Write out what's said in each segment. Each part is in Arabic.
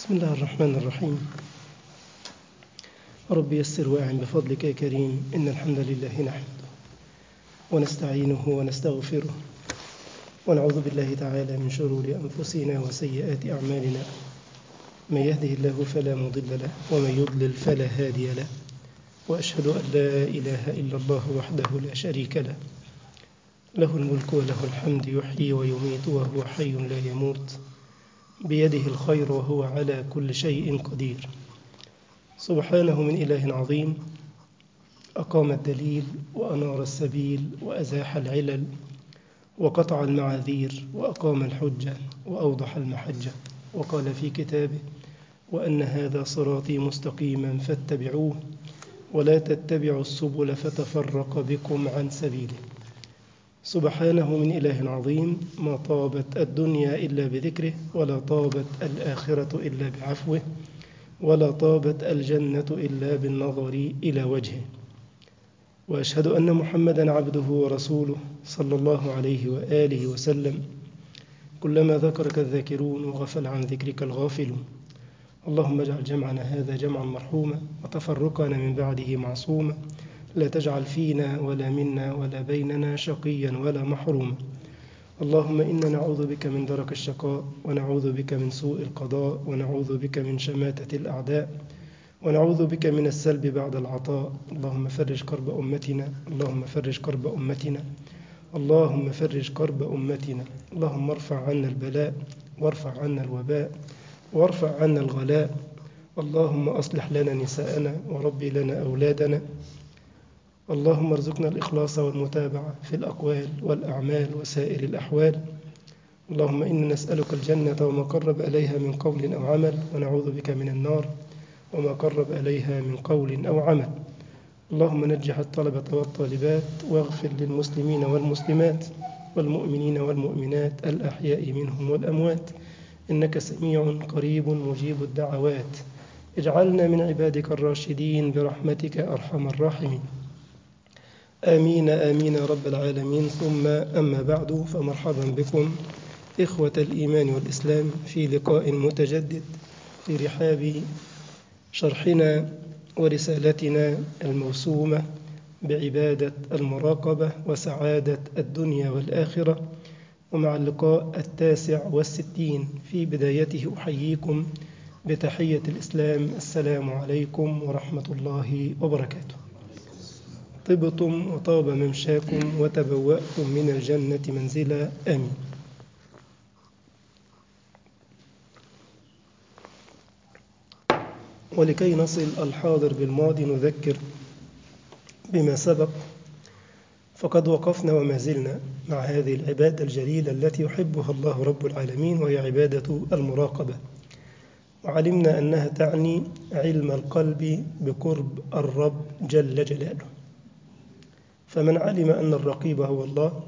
بسم الله الرحمن الرحيم. رب يسر واعن بفضلك يا كريم. إن الحمد لله نحمده ونستعينه ونستغفره ونعوذ بالله تعالى من شرور أنفسنا وسيئات أعمالنا. من يهده الله فلا مضل له ومن يضلل فلا هادي له، وأشهد أن لا إله إلا الله وحده لا شريك له، له الملك وله الحمد، يحيي ويميت وهو حي لا يموت، بيده الخير وهو على كل شيء قدير. سبحانه من إله عظيم أقام الدليل وأنار السبيل وأزاح العلل وقطع المعاذير وأقام الحجة وأوضح المحجة، وقال في كتابه: وأن هذا صراطي مستقيما فاتبعوه ولا تتبعوا السبل فتفرق بكم عن سبيله. سبحانه من إله عظيم ما طابت الدنيا إلا بذكره، ولا طابت الآخرة إلا بعفوه، ولا طابت الجنة إلا بالنظر إلى وجهه. وأشهد أن محمدًا عبده ورسوله صلى الله عليه وآله وسلم. كلما ذكرك الذاكرون وغفل عن ذكرك الغافلون. اللهم اجعل جمعنا هذا جمعا مرحوما وتفرقنا من بعده معصوما، لا تجعل فينا ولا منا ولا بيننا شقيا ولا محروما. اللهم إنا نعوذ بك من درك الشقاء، ونعوذ بك من سوء القضاء، ونعوذ بك من شماتة الأعداء، ونعوذ بك من السلب بعد العطاء. اللهم فرج كرب أمتنا، اللهم فرج كرب أمتنا، اللهم فرج كرب أمتنا. اللهم ارفع عنا البلاء وارفع عنا الوباء وارفع عنا الغلاء. اللهم أصلح لنا نساءنا وربي لنا أولادنا. اللهم ارزقنا الإخلاص والمتابعة في الأقوال والأعمال وسائر الأحوال. اللهم إنا نسألك الجنة وما قرب إليها من قول أو عمل، ونعوذ بك من النار وما قرب إليها من قول أو عمل. اللهم نجح الطلبة والطالبات، واغفر للمسلمين والمسلمات والمؤمنين والمؤمنات الأحياء منهم والأموات، إنك سميع قريب مجيب الدعوات. اجعلنا من عبادك الراشدين برحمتك أرحم الراحمين. آمين آمين يا رب العالمين. ثم أما بعد، فمرحبا بكم إخوة الإيمان والإسلام في لقاء متجدد في رحاب شرحنا ورسالتنا الموسومة بعبادة المراقبة وسعادة الدنيا والآخرة، ومع اللقاء 69 في بدايته أحييكم بتحية الإسلام: السلام عليكم ورحمة الله وبركاته. طبتم وطاب ممشاكم وتبوأتم من الجنة منزلا، آمين. ولكي نصل الحاضر بالماضي نذكر بما سبق، فقد وقفنا وما زلنا مع هذه العبادة الجليلة التي يحبها الله رب العالمين، وهي عبادة المراقبة. وعلمنا أنها تعني علم القلب بقرب الرب جل جلاله. فمن علم أن الرقيب هو الله،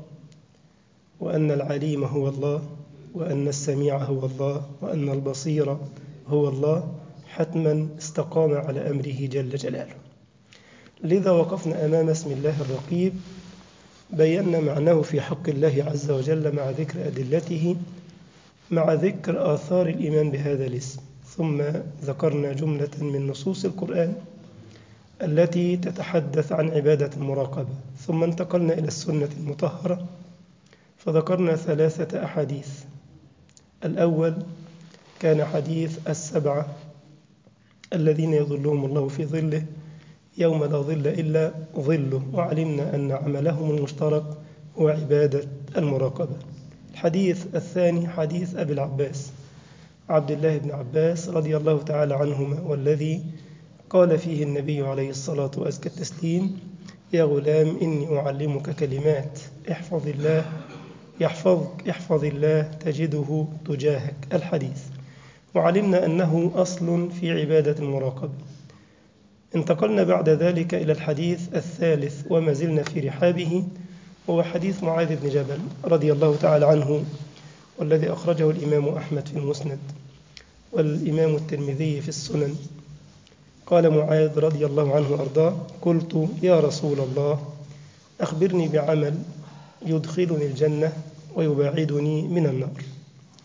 وأن العليم هو الله، وأن السميع هو الله، وأن البصير هو الله، حتما استقام على أمره جل جلاله. لذا وقفنا أمام اسم الله الرقيب، بينا معناه في حق الله عز وجل مع ذكر أدلته، مع ذكر آثار الإيمان بهذا الاسم. ثم ذكرنا جملة من نصوص القرآن التي تتحدث عن عبادة المراقبة. ثم انتقلنا إلى السنة المطهرة فذكرنا 3 أحاديث. الأول كان حديث 7 الذين يظلهم الله في ظله يوم لا ظل إلا ظله، وعلمنا أن عملهم المشترك هو عبادة المراقبة. الحديث الثاني حديث أبي العباس عبد الله بن عباس رضي الله تعالى عنهما، والذي قال فيه النبي عليه الصلاة وأزكى التسليم: يا غلام إني أعلمك كلمات، احفظ الله يحفظك، احفظ الله تجده تجاهك. الحديث. وعلمنا أنه أصل في عبادة المراقبة. انتقلنا بعد ذلك إلى الحديث الثالث وما زلنا في رحابه، وهو حديث معاذ بن جبل رضي الله تعالى عنه، والذي أخرجه الإمام أحمد في المسند والإمام الترمذي في السنن. قال معاذ رضي الله عنه وأرضاه: قلت يا رسول الله أخبرني بعمل يدخلني الجنة ويباعدني من النار.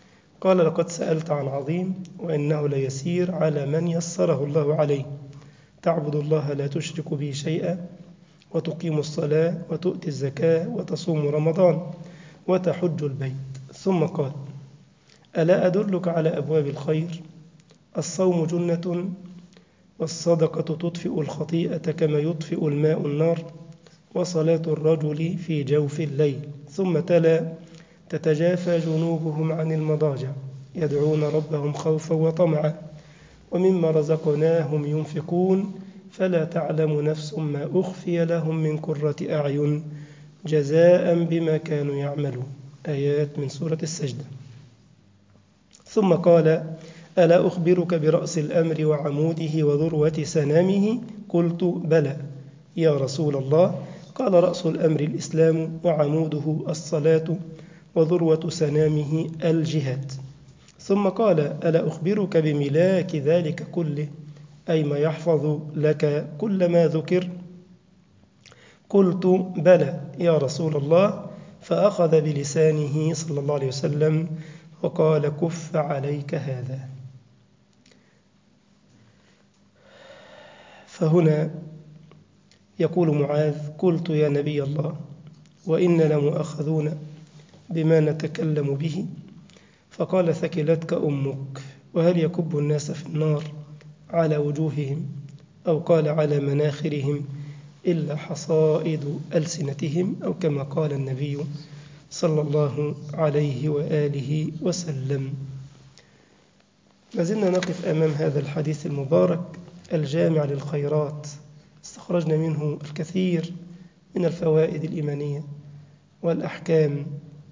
قال لقد سألت عن عظيم وإنه ليسير على من يسره الله عليه، تعبد الله لا تشرك به شيئا وتقيم الصلاة وتؤتي الزكاة وتصوم رمضان وتحج البيت. ثم قال ألا أدلك على أبواب الخير؟ الصوم جنة والصدقة تطفئ الخطيئة كما يطفئ الماء النار وصلاة الرجل في جوف الليل. ثم تلا تتجافى جنوبهم عن المضاجع يدعون ربهم خوفا وطمعا ومما رزقناهم ينفقون فلا تعلم نفس ما أخفي لهم من قرة أعين جزاء بما كانوا يعملون. آيات من سورة السجدة. ثم قال ألا أخبرك برأس الأمر وعموده وذروة سنامه؟ قلت بلى يا رسول الله. قال رأس الأمر الإسلام وعموده الصلاة وذروة سنامه الجهاد. ثم قال ألا أخبرك بملاك ذلك كله أي ما يحفظ لك كل ما ذكر؟ قلت بلى يا رسول الله. فأخذ بلسانه صلى الله عليه وسلم وقال كف عليك هذا. فهنا يقول معاذ قلت يا نبي الله وإنا لمؤاخذون بما نتكلم به؟ فقال ثكلتك أمك. وهل يكب الناس في النار على وجوههم أو قال على مناخرهم إلا حصائد ألسنتهم أو كما قال النبي صلى الله عليه وآله وسلم. ما زلنا نقف أمام هذا الحديث المبارك الجامع للخيرات، استخرجنا منه الكثير من الفوائد الإيمانية والأحكام،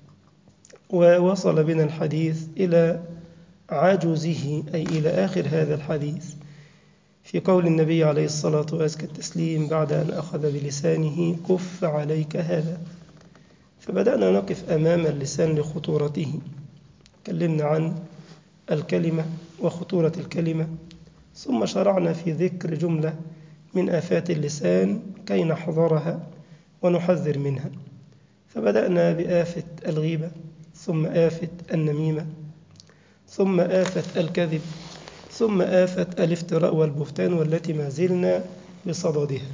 ووصل بنا الحديث إلى عجزه أي إلى آخر هذا الحديث في قول النبي عليه الصلاة وأزكى التسليم بعد أن أخذ بلسانه كف عليك هذا. فبدأنا نقف أمام اللسان لخطورته، تكلمنا عن الكلمة وخطورة الكلمة، ثم شرعنا في ذكر جملة من آفات اللسان كي نحذرها ونحذر منها. فبدأنا بآفة الغيبة، ثم آفة النميمة، ثم آفة الكذب، ثم آفة الافتراء والبهتان والتي ما زلنا بصددها.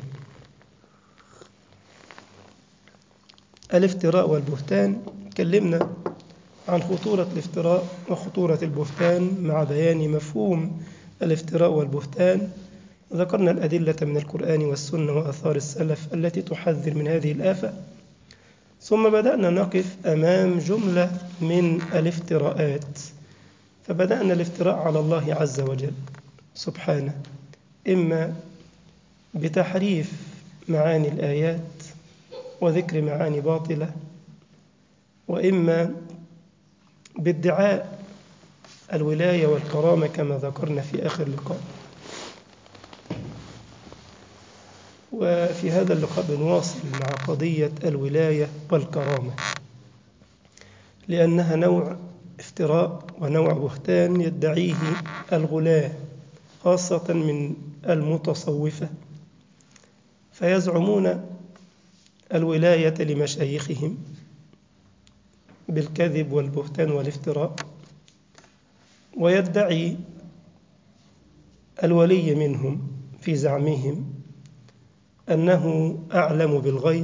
الافتراء والبهتان تكلمنا عن خطورة الافتراء وخطورة البهتان مع بيان مفهوم الافتراء والبهتان. ذكرنا الأدلة من القرآن والسنة وآثار السلف التي تحذر من هذه الآفة. ثم بدأنا نقف أمام جملة من الافتراءات. فبدأنا الافتراء على الله عز وجل سبحانه، إما بتحريف معاني الآيات وذكر معاني باطلة، وإما بادعاء الولاية والكرامة كما ذكرنا في آخر لقاء. وفي هذا اللقاء بنواصل مع قضية الولاية والكرامة، لأنها نوع افتراء ونوع بهتان يدعيه الغلاة خاصة من المتصوفة، فيزعمون الولاية لمشايخهم بالكذب والبهتان والافتراء، ويدعي الولي منهم في زعمهم أنه أعلم بالغيب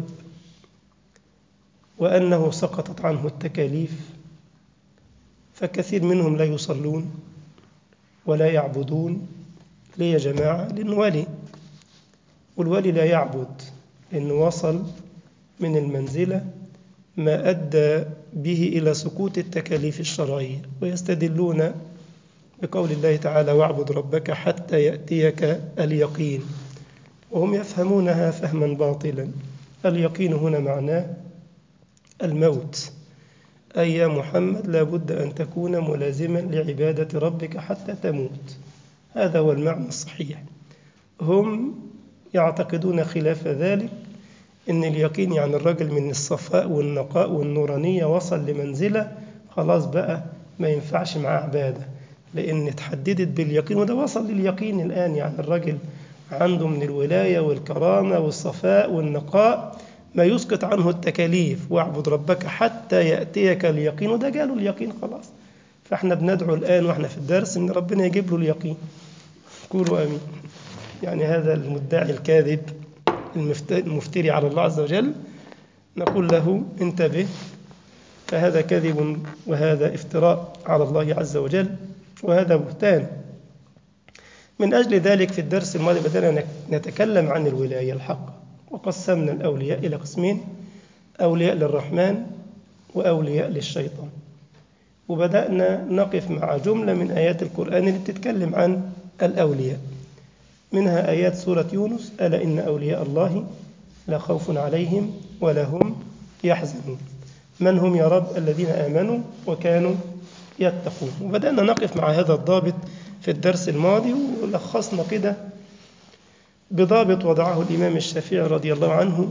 وأنه سقطت عنه التكاليف. فكثير منهم لا يصلون ولا يعبدون. ليه يا جماعة؟ لأنه ولي، والولي لا يعبد لأنه وصل من المنزلة ما أدى به إلى سقوط التكاليف الشرعية. ويستدلون بقول الله تعالى واعبد ربك حتى يأتيك اليقين، وهم يفهمونها فهما باطلا. اليقين هنا معناه الموت، أي يا محمد لا بد أن تكون ملازما لعبادة ربك حتى تموت. هذا هو المعنى الصحيح. هم يعتقدون خلاف ذلك، إن اليقين يعني الرجل من الصفاء والنقاء والنورانية وصل لمنزلة خلاص بقى ما ينفعش معاه عبادة لأن اتحددت باليقين، وده وصل لليقين الآن. يعني الرجل عنده من الولاية والكرامة والصفاء والنقاء ما يسقط عنه التكاليف. واعبد ربك حتى يأتيك اليقين، وده جاله اليقين خلاص. فاحنا بندعو الآن وإحنا في الدرس إن ربنا يجيب له اليقين. قولوا آمين. يعني هذا المدعي الكاذب المفتري على الله عز وجل نقول له انتبه، فهذا كذب وهذا افتراء على الله عز وجل وهذا بهتان. من أجل ذلك في الدرس الماضي بدأنا نتكلم عن الولاية الحق، وقسمنا الأولياء إلى قسمين: أولياء للرحمن وأولياء للشيطان. وبدأنا نقف مع جملة من آيات القرآن اللي بتتكلم عن الأولياء، منها آيات سورة يونس: ألا إن أولياء الله لا خوف عليهم ولا هم يحزنون. من هم يا رب؟ الذين آمنوا وكانوا يتقون. وبدأنا نقف مع هذا الضابط في الدرس الماضي، ولخصنا كده بضابط وضعه الإمام الشافعي رضي الله عنه،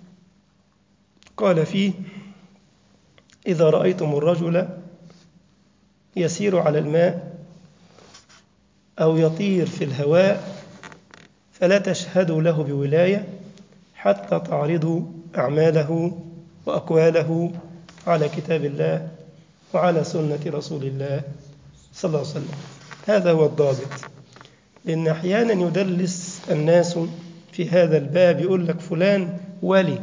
قال فيه: إذا رأيتم الرجل يسير على الماء أو يطير في الهواء فلا تشهدوا له بولاية حتى تعرضوا أعماله وأقواله على كتاب الله وعلى سنة رسول الله صلى الله عليه وسلم. هذا هو الضابط. لأن أحيانا يدلس الناس في هذا الباب، يقول لك فلان ولي.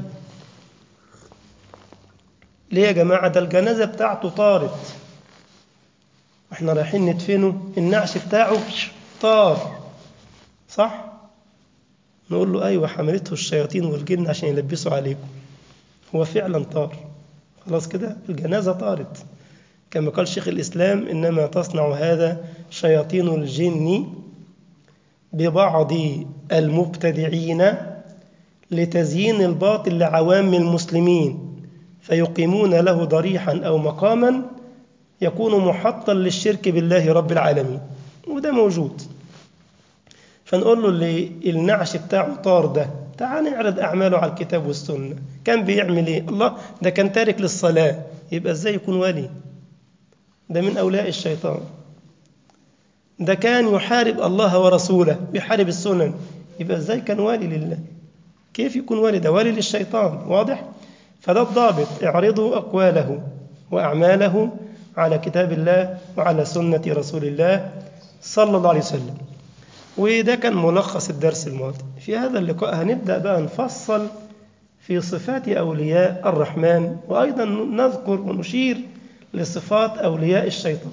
ليه يا جماعة؟ ده الجنازة بتاعته طارت، احنا رايحين ندفنه، النعش بتاعه طار، صح؟ نقول له أيوة، حملته الشياطين والجن عشان يلبسوا عليكم. هو فعلا طار، خلاص كده الجنازة طارت. كما قال شيخ الإسلام: إنما تصنع هذا شياطين الجن ببعض المبتدعين لتزيين الباطل لعوام المسلمين، فيقيمون له ضريحا أو مقاما يكون محطا للشرك بالله رب العالمين. وده موجود. فنقول له اللي النعش بتاعه طار ده، تعال نعرض أعماله على الكتاب والسنة. كان بيعمل إيه؟ الله، ده كان تارك للصلاة، يبقى إزاي يكون ولي؟ ده من أولياء الشيطان. ده كان يحارب الله ورسوله، يحارب السنن، يبقى إزاي كان ولي لله؟ كيف يكون ولي؟ ده ولي للشيطان، واضح؟ فده الضابط: اعرضوا أقواله وأعماله على كتاب الله وعلى سنة رسول الله صلى الله عليه وسلم. وده كان ملخص الدرس الماضي. في هذا اللقاء هنبدأ بقى نفصل في صفات أولياء الرحمن، وأيضا نذكر ونشير لصفات أولياء الشيطان.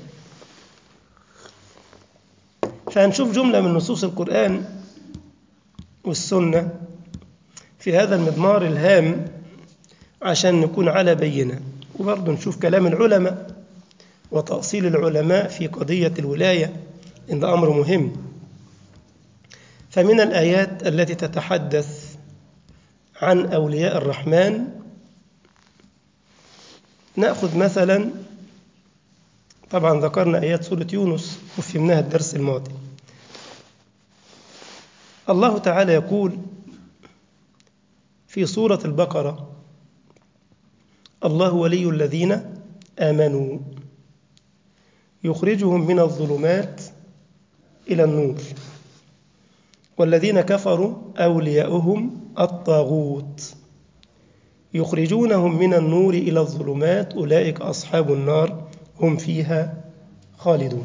فهنشوف جملة من نصوص القرآن والسنة في هذا المضمار الهام عشان نكون على بينة، وبرضه نشوف كلام العلماء وتأصيل العلماء في قضية الولاية، إن ده أمر مهم. فمن الآيات التي تتحدث عن أولياء الرحمن نأخذ مثلا، طبعا ذكرنا آيات سورة يونس وفهمناها الدرس الماضي. الله تعالى يقول في سورة البقرة: الله ولي الذين آمنوا يخرجهم من الظلمات إلى النور والذين كفروا أولياؤهم الطاغوت يخرجونهم من النور إلى الظلمات أولئك أصحاب النار هم فيها خالدون.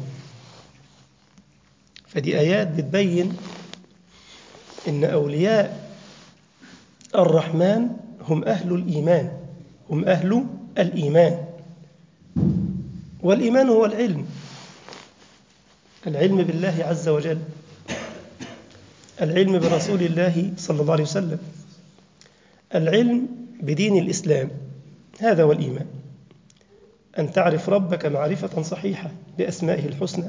فدي آيات بتبين إن أولياء الرحمن هم أهل الإيمان، هم أهل الإيمان. والإيمان هو العلم بالله عز وجل، العلم برسول الله صلى الله عليه وسلم، العلم بدين الإسلام. هذا هو الإيمان، أن تعرف ربك معرفة صحيحة بأسمائه الحسنى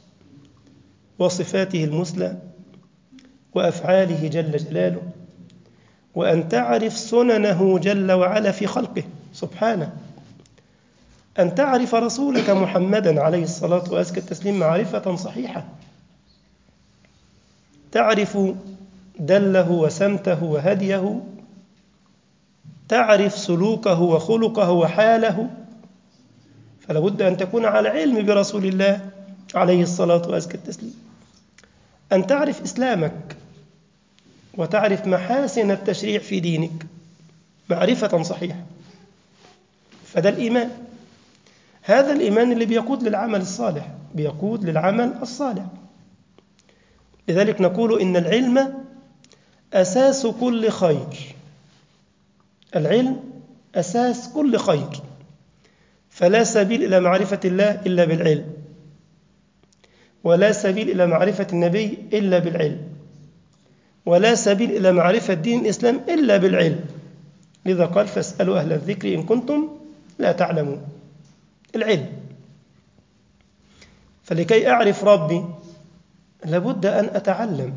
وصفاته المثلى وأفعاله جل جلاله، وأن تعرف سننه جل وعلا في خلقه سبحانه، أن تعرف رسولك محمدا عليه الصلاة وأزكى التسليم معرفة صحيحة، تعرف دله وسمته وهديه، تعرف سلوكه وخلقه وحاله. فلا بد أن تكون على علم برسول الله عليه الصلاة وأزكى التسليم، أن تعرف إسلامك وتعرف محاسن التشريع في دينك معرفة صحيحة. فده الإيمان. هذا الإيمان اللي بيقود للعمل الصالح، بيقود للعمل الصالح. لذلك نقول إن العلم أساس كل خير. العلم أساس كل خير، فلا سبيل إلى معرفة الله إلا بالعلم، ولا سبيل إلى معرفة النبي إلا بالعلم، ولا سبيل إلى معرفة دين الإسلام إلا بالعلم. لذا قال فاسألوا أهل الذكر إن كنتم لا تعلمون. العلم. فلكي أعرف ربي لابد أن أتعلم،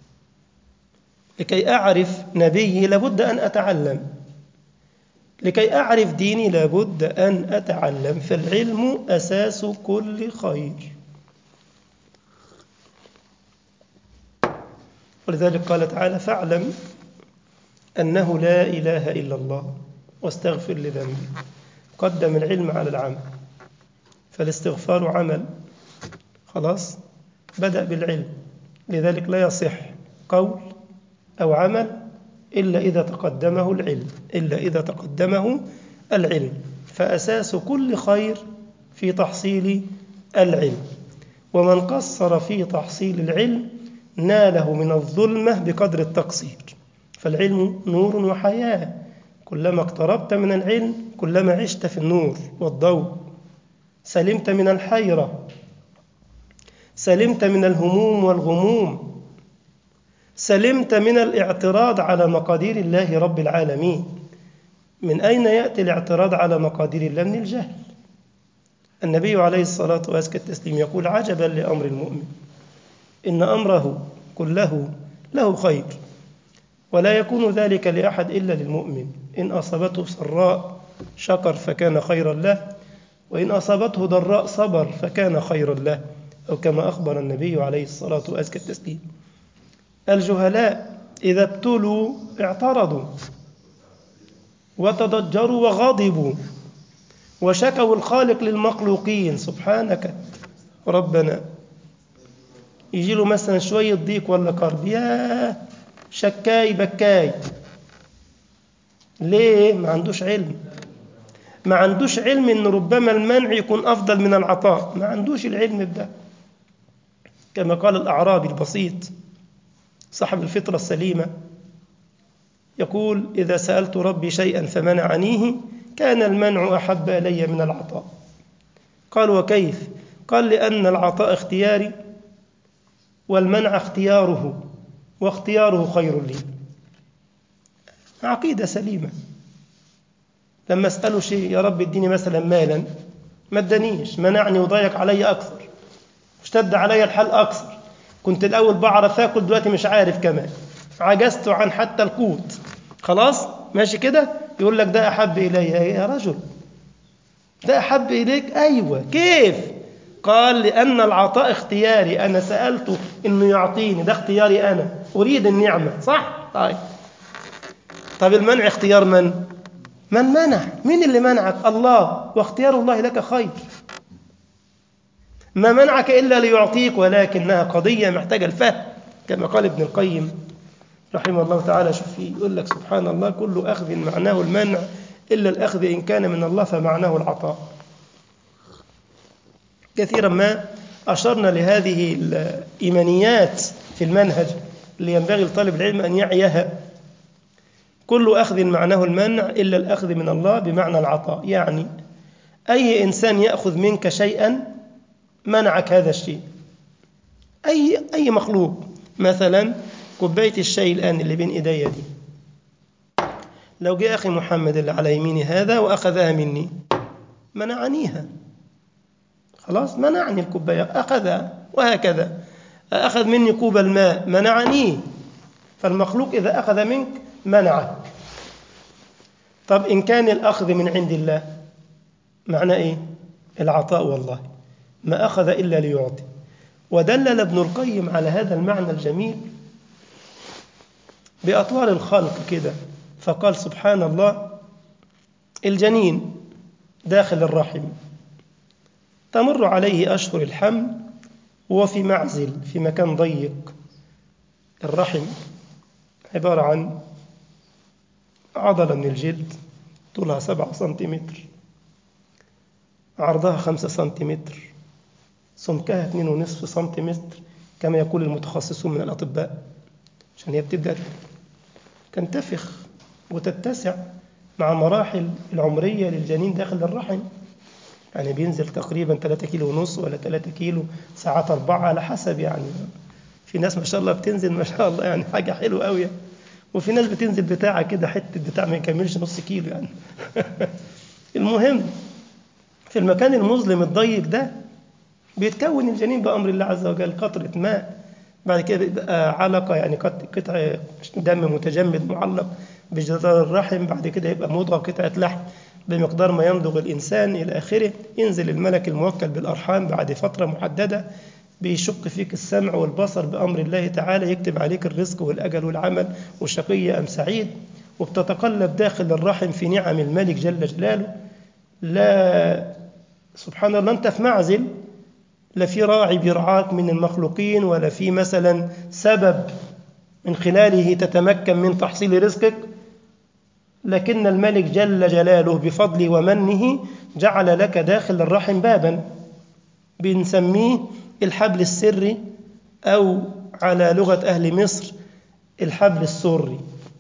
لكي أعرف نبيي لابد أن أتعلم، لكي أعرف ديني لابد أن أتعلم. فالعلم أساس كل خير. ولذلك قال تعالى فاعلم أنه لا إله إلا الله واستغفر لذنبك. قدم العلم على العمل، فالاستغفار عمل، خلاص بدأ بالعلم. لذلك لا يصح قول أو عمل إلا إذا تقدمه العلم، إلا إذا تقدمه العلم. فأساس كل خير في تحصيل العلم، ومن قصر في تحصيل العلم ناله من الظلمة بقدر التقصير. فالعلم نور وحياة، كلما اقتربت من العلم كلما عشت في النور والضوء، سلمت من الحيرة، سلمت من الهموم والغموم، سلمت من الاعتراض على مقادير الله رب العالمين. من أين يأتي الاعتراض على مقادير الله؟ من الجهل. النبي عليه الصلاة والتسليم يقول عجبا لأمر المؤمن إن أمره كله له خير، ولا يكون ذلك لأحد إلا للمؤمن. إن أصابته سراء شكر فكان خيرا له، وإن أصابته ضراء صبر فكان خيرا له، أو كما أخبر النبي عليه الصلاة والتسليم. الجهلاء إذا ابتلوا اعترضوا وتضجروا وغضبوا وشكوا الخالق للمخلوقين. سبحانك ربنا، يجي له مثلا شوية ضيق ولا كرب، يا شكاي بكاي. ليه؟ ما عندوش علم. ما عندوش علم إن ربما المنع يكون أفضل من العطاء. ما عندوش العلم ده. كما قال الأعرابي البسيط صاحب الفطرة السليمة، يقول إذا سألت ربي شيئا فمنعنيه كان المنع أحب إلي من العطاء. قال وكيف؟ قال لأن العطاء اختياري والمنع اختياره، واختياره خير لي. عقيدة سليمة. لما أسأله شيء يا رب اديني مثلا مالا، ما ادانيش، منعني وضيق علي أكثر، اشتد علي الحال أكثر. كنت الأول بعرف أكل، دلوقتي مش عارف كمان، عجزت عن حتى القوت. خلاص ماشي كده. يقول لك ده أحب إلي. يا رجل ده أحب إليك؟ أيوة. كيف؟ قال لأن العطاء اختياري، أنا سألته إنه يعطيني، ده اختياري، أنا أريد النعمة، صح؟ طيب المنع اختيار من؟ من منع؟ مين اللي منعك؟ الله، واختيار الله لك خير. ما منعك إلا ليعطيك، ولكنها قضية محتاجة الفهم. كما قال ابن القيم رحمه الله تعالى، شوف فيه يقول لك سبحان الله كل أخذ معناه المنع إلا الأخذ إن كان من الله فمعناه العطاء. كثيرا ما أشرنا لهذه الإيمانيات في المنهج اللي ينبغي لطالب العلم أن يعيها. كل أخذ معناه المنع إلا الأخذ من الله بمعنى العطاء. يعني أي إنسان يأخذ منك شيئا منعك هذا الشيء، أي مخلوق. مثلا كوباية الشاي الآن اللي بين إيدي دي، لو جاء أخي محمد اللي على يميني هذا وأخذها مني منعنيها، خلاص منعني الكوباية، أخذها. وهكذا أخذ مني كوب الماء منعني. فالمخلوق إذا أخذ منك منعك. طب إن كان الأخذ من عند الله معنى إيه؟ العطاء. والله ما أخذ إلا ليعطي. ودلل ابن القيم على هذا المعنى الجميل بأطوار الخلق كده، فقال سبحان الله الجنين داخل الرحم تمر عليه أشهر الحمل وهو في معزل في مكان ضيق. الرحم عبارة عن عضلة من الجلد طولها 7 سنتيمتر، عرضها 5 سنتيمتر، سمكها 2.5 سنتيمتر كما يقول المتخصصون من الأطباء، عشان هي بتبدأ تنتفخ وتتسع مع مراحل العمرية للجنين داخل الرحم. يعني بينزل تقريبا 3 كيلو ونص ولا 3 كيلو، ساعات 4 على حسب. يعني في ناس ما شاء الله بتنزل ما شاء الله يعني حاجة حلوة قوي، وفي ناس بتنزل بتاعة كده حتة بتاع ما يكملش نص كيلو يعني. المهم في المكان المظلم الضيق ده بيتكون الجنين بأمر الله عز وجل، قطرة ماء، بعد كده بيبقى علقة يعني قطع دم متجمد معلق بجدار الرحم، بعد كده يبقى مضغة قطعة لحم بمقدار ما يمضغ الإنسان إلى آخره. ينزل الملك الموكل بالأرحام بعد فترة محددة، بيشق فيك السمع والبصر بأمر الله تعالى، يكتب عليك الرزق والأجل والعمل وشقي أم سعيد. وبتتقلب داخل الرحم في نعم الملك جل جلاله. لا سبحان الله، أنت في معزل، لا في راعي بيرعاك من المخلوقين، ولا في مثلا سبب من خلاله تتمكن من تحصيل رزقك، لكن الملك جل جلاله بفضله ومنه جعل لك داخل الرحم بابا بنسميه الحبل السري، أو على لغة أهل مصر الحبل السري.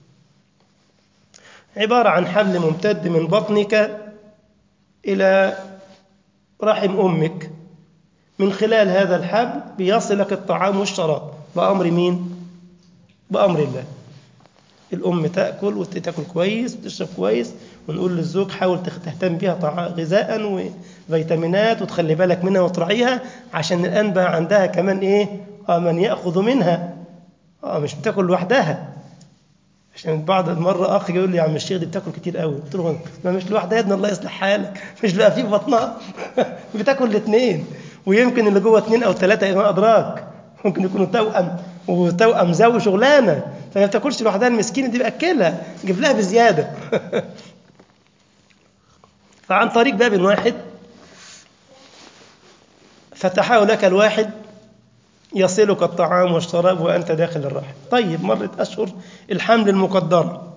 عبارة عن حبل ممتد من بطنك إلى رحم أمك، من خلال هذا الحبل بيصلك الطعام والشراب بأمر مين؟ بأمر الله. الأم تأكل وتأكل كويس وتشرب كويس، ونقول للزوج حاول تهتم بها غذاء وفيتامينات وتخلي بالك منها وتراعيها، عشان الآن بقى عندها كمان إيه؟ من يأخذ منها، مش بتاكل لوحدها. عشان بعض المرة أخ يقول لي يا عم الشيخ دي بتاكل كتير قوي، قلت له ما مش لوحدها يا ابن الله يصلح حالك، مش لا في بطنها بتاكل الاثنين، ويمكن اللي جوه 2 أو 3 ما أدراك، ممكن يكونوا توأم وتوأم زوج شغلانة، فما بتاكلش لوحدها المسكينة دي، بأكلها جيب لها بزيادة. فعن طريق باب واحد فتحه لك الواحد يصلك الطعام والشراب وأنت داخل الرحم. طيب مرت أشهر الحمل المقدرة،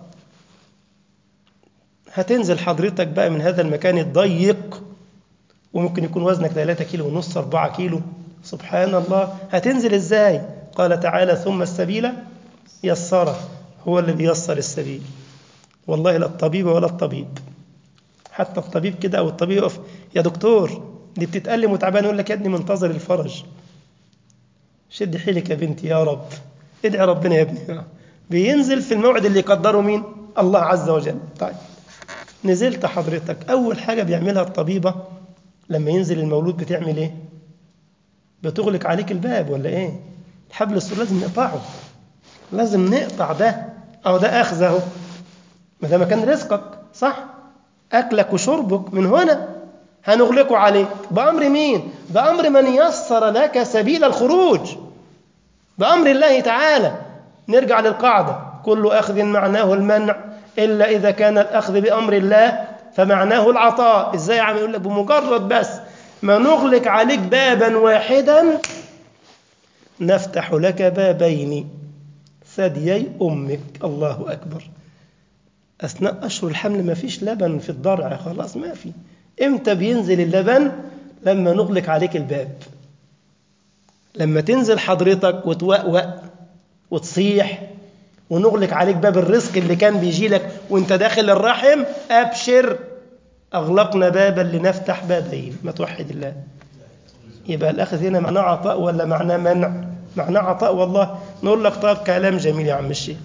هتنزل حضرتك بقى من هذا المكان الضيق، وممكن يكون وزنك 3 كيلو ونص 4 كيلو، سبحان الله. هتنزل إزاي؟ قال تعالى ثم السبيل يسره، هو اللي بيسر السبيل. والله لا الطبيب ولا الطبيب، حتى الطبيب كده أو الطبيب يقف يا دكتور دي بتتألم وتعبان، يقول لك يا ابني منتظر الفرج، شد حيلك يا بنتي يا رب، ادعي ربنا يا ابني. بينزل في الموعد اللي يقدره مين؟ الله عز وجل. طيب نزلت حضرتك، أول حاجة بيعملها الطبيبة لما ينزل المولود بتعمل إيه؟ بتغلق عليك الباب ولا إيه؟ الحبل السري لازم نقطعه، لازم نقطع ده، أو ده أخذه، ما ده مكان رزقك صح؟ أكلك وشربك من هنا هنغلقه عليك بأمر مين؟ بأمر من يسر لك سبيل الخروج، بأمر الله تعالى. نرجع للقاعدة، كل أخذ معناه المنع إلا إذا كان الأخذ بأمر الله فمعناه العطاء. إزاي عم يقول لك؟ بمجرد بس ما نغلق عليك بابا واحدا نفتح لك بابين ثديي أمك. الله أكبر. أثناء أشهر الحمل ما فيش لبن في الضرع، خلاص ما في. إمتى بينزل اللبن؟ لما نغلق عليك الباب، لما تنزل حضرتك وتوأوأ وتصيح ونغلق عليك باب الرزق اللي كان بيجي لك وانت داخل الرحم. أبشر، أغلقنا بابا لنفتح بابين. ما توحد الله. يبقى الأخذ هنا معناه عطاء ولا معناه منع؟ معناه عطاء والله. نقول لك طيب كلام جميل يا عم الشيخ.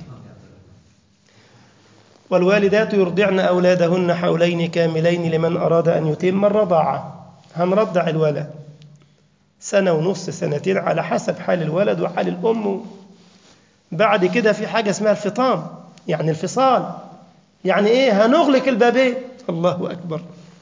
والوالدات يرضعن أولادهن حولين كاملين لمن أراد أن يتم الرضاعة. هنرضع الولد 1.5 سنة 2 على حسب حال الولد وحال الأم. بعد كده في حاجة اسمها الفطام، يعني الفصال. يعني إيه؟ هنغلق البابين. الله أكبر،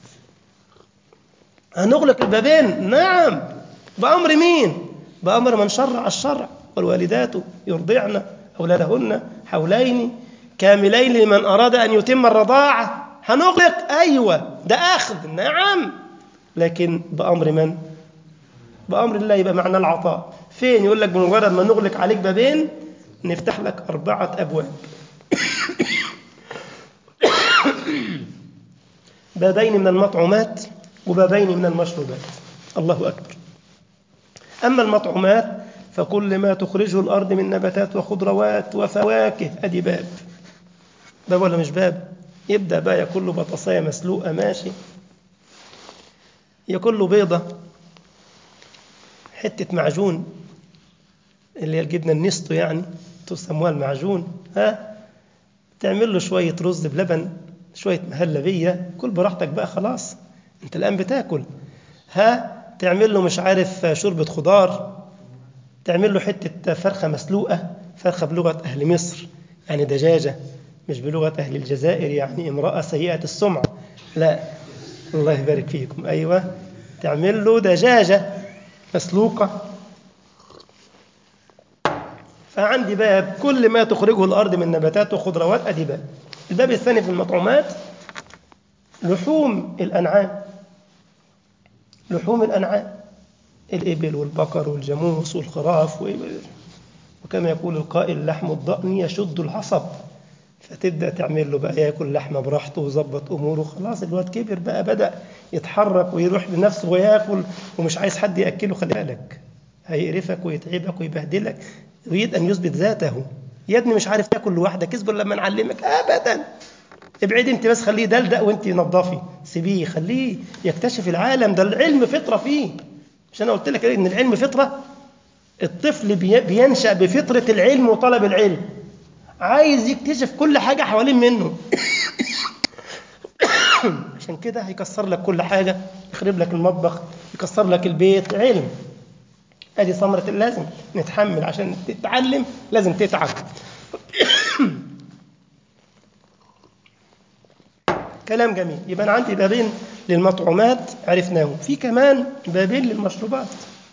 هنغلق البابين. نعم، بأمر مين؟ بأمر من شرع الشرع. والوالدات يرضعن أولادهن حولين كاملين لمن أراد أن يتم الرضاعة. هنغلق، أيوة ده أخذ، نعم، لكن بأمر من؟ بأمر الله. يبقى معنى العطاء فين؟ يقول لك بمجرد ما نغلق عليك بابين نفتح لك 4 أبواب. بابين من المطعومات وبابين من المشروبات. الله أكبر. أما المطعومات فكل ما تخرجه الأرض من نباتات وخضروات وفواكه. أدي باب ولا مش باب؟ يبدأ بقى ياكل له بطاطساية مسلوقة ماشي، ياكل له بيضة، حتة معجون اللي هي الجبنة النستو يعني تسموها المعجون، تعمل له شوية رز بلبن، شوية مهلبية، كل براحتك بقى خلاص، انت الآن بتاكل. تعمل له مش عارف شوربة خضار، تعمل له حتة فرخة مسلوقة، فرخة بلغة أهل مصر يعني دجاجة، مش بلغة أهل الجزائر يعني امرأة سيئة السمعة، لا، الله يبارك فيكم، أيوة، تعمل له دجاجة مسلوقة. فعندي باب كل ما تخرجه الأرض من نباتات وخضروات. أدي باب. الباب الثاني في المطعومات لحوم الأنعام. لحوم الأنعام، الإبل والبقر والجاموس والخراف وكما يقول القائل لحم الضأن يشد العصب. فتبدأ تعمل له بقى يأكل لحمة براحته ويظبط أموره، خلاص الواد كبر بقى، بدأ يتحرك ويروح بنفسه ويأكل ومش عايز حد يأكله. خلي بالك هيقرفك ويتعبك ويبهدلك، يريد أن يثبت ذاته. يا ابني مش عارف تأكل لوحدك، اصبر لما نعلمك. أبدا، ابعد انت بس، خليه دلدق وانت نظفي، سيبيه خليه يكتشف العالم ده. العلم فطرة فيه، مش أنا قلت لك إن العلم فطرة؟ الطفل بينشأ بفطرة العلم وطلب العلم، عايز يكتشف كل حاجة حوالين منه. عشان كده هيكسر لك كل حاجة، يخرب لك المطبخ، يكسر لك البيت. علم. ادي ثمرة لازم نتحمل عشان تتعلم، لازم تتعب. كلام جميل. يبقى أنا عندي بابين للمطعومات عرفناهم، في كمان بابين للمشروبات.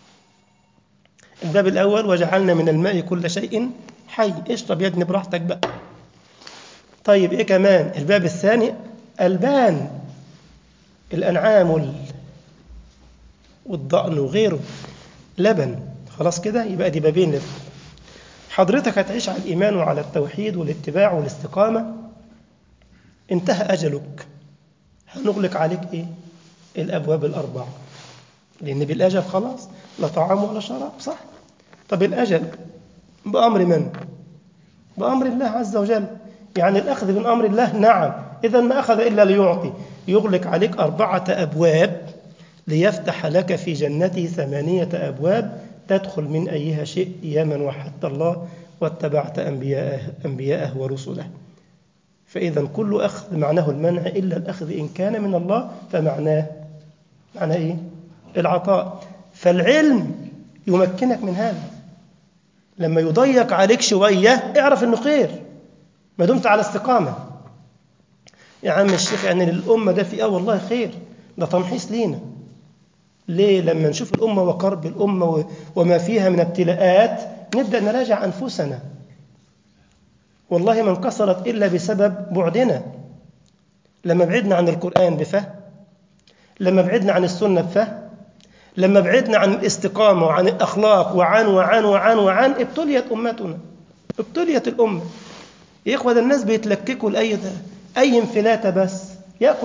الباب الأول وجعلنا من الماء كل شيء حي، اشرب يا ابني براحتك بقى. طيب ايه كمان؟ الباب الثاني ألبان الأنعام والضأن وغيره، لبن. خلاص كده، يبقى دي بابين لبن. حضرتك هتعيش على الإيمان وعلى التوحيد والاتباع والاستقامة، انتهى أجلك، هنغلق عليك إيه؟ الأبواب الأربعة، لأن بالأجل خلاص لا طعام ولا شراب، صح؟ طب الأجل بأمر من؟ بأمر الله عز وجل، يعني الأخذ من أمر الله. نعم، إذا ما أخذ إلا ليعطي. يغلق عليك 4 أبواب ليفتح لك في جنته 8 أبواب تدخل من أيها شئت يا من وحدت الله واتبعت أنبياءه ورسله. فإذا كل أخذ معناه المنع، إلا الأخذ إن كان من الله فمعناه إيه؟ العطاء. فالعلم يمكنك من هذا. لما يضيق عليك شوية اعرف أنه خير ما دمت على استقامة. يا عم الشيخ يعني للأمة ده في والله خير، ده تمحيص لينا. ليه؟ لما نشوف الأمة وقرب الأمة وما فيها من ابتلاءات نبدأ نراجع أنفسنا. والله ما انكسرت إلا بسبب بعدنا. لما بعدنا عن القرآن بفهم، لما بعدنا عن السنة بفهم، لما بعدنا عن الاستقامة وعن الأخلاق وعن ابتليت أمتنا، ابتليت الأمة. يا إخوة ده الناس بيتلككوا أي انفلاتة بس، يأكل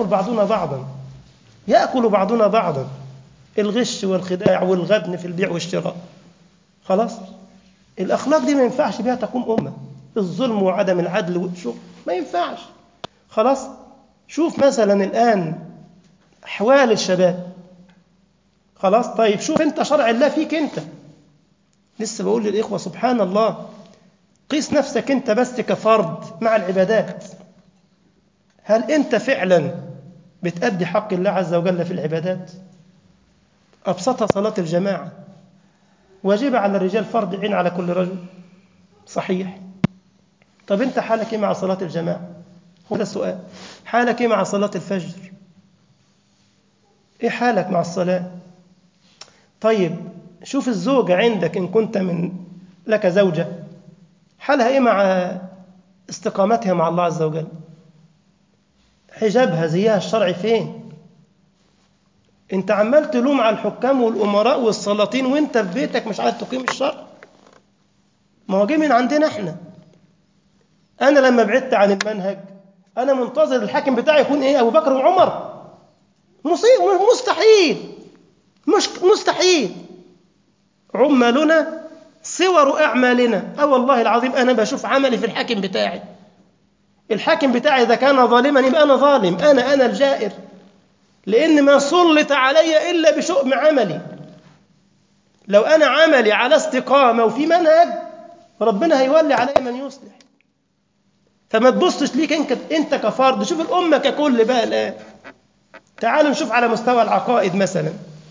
بعضنا بعضا، الغش والخداع والغبن في البيع والشراء. خلاص الأخلاق دي ما ينفعش بها تقوم أمة. الظلم وعدم العدل والشغل ما ينفعش. خلاص شوف مثلا الآن أحوال الشباب. خلاص طيب شوف أنت شرع الله فيك أنت. لسه بقول للإخوة سبحان الله، قيس نفسك أنت بس كفرد مع العبادات. هل أنت فعلا بتأدي حق الله عز وجل في العبادات؟ أبسطها صلاة الجماعة، واجبة على الرجال، فرض عين على كل رجل، صحيح. طب أنت حالك إيه مع صلاة الجماعة؟ هو ده السؤال. حالك إيه مع صلاة الفجر؟ إيه حالك مع الصلاة؟ طيب شوف الزوجة عندك إن كنت لك زوجة، حالها إيه مع استقامتها مع الله عز وجل؟ حجابها زيها الشرعي فين؟ أنت عمال تلوم على الحكام والأمراء والسلاطين وأنت في بيتك مش عارف تقيم الشرع. ما هو جه من عندنا إحنا. أنا لما بعدت عن المنهج أنا منتظر الحاكم بتاعي يكون إيه؟ أبو بكر وعمر. مستحيل، مش مستحيل. عمالنا صور أعمالنا. والله العظيم أنا بشوف عملي في الحاكم بتاعي. الحاكم بتاعي إذا كان ظالما يبقى أنا ظالم، أنا الجائر، لأن ما سلط علي إلا بشؤم عملي. لو أنا عملي على استقامة وفي منهج، ربنا هيولي علي من يصلح. فما تبصش ليك أنت كفرد، شوف الأمة ككل بقى الآن. تعالوا نشوف على مستوى العقائد مثلا.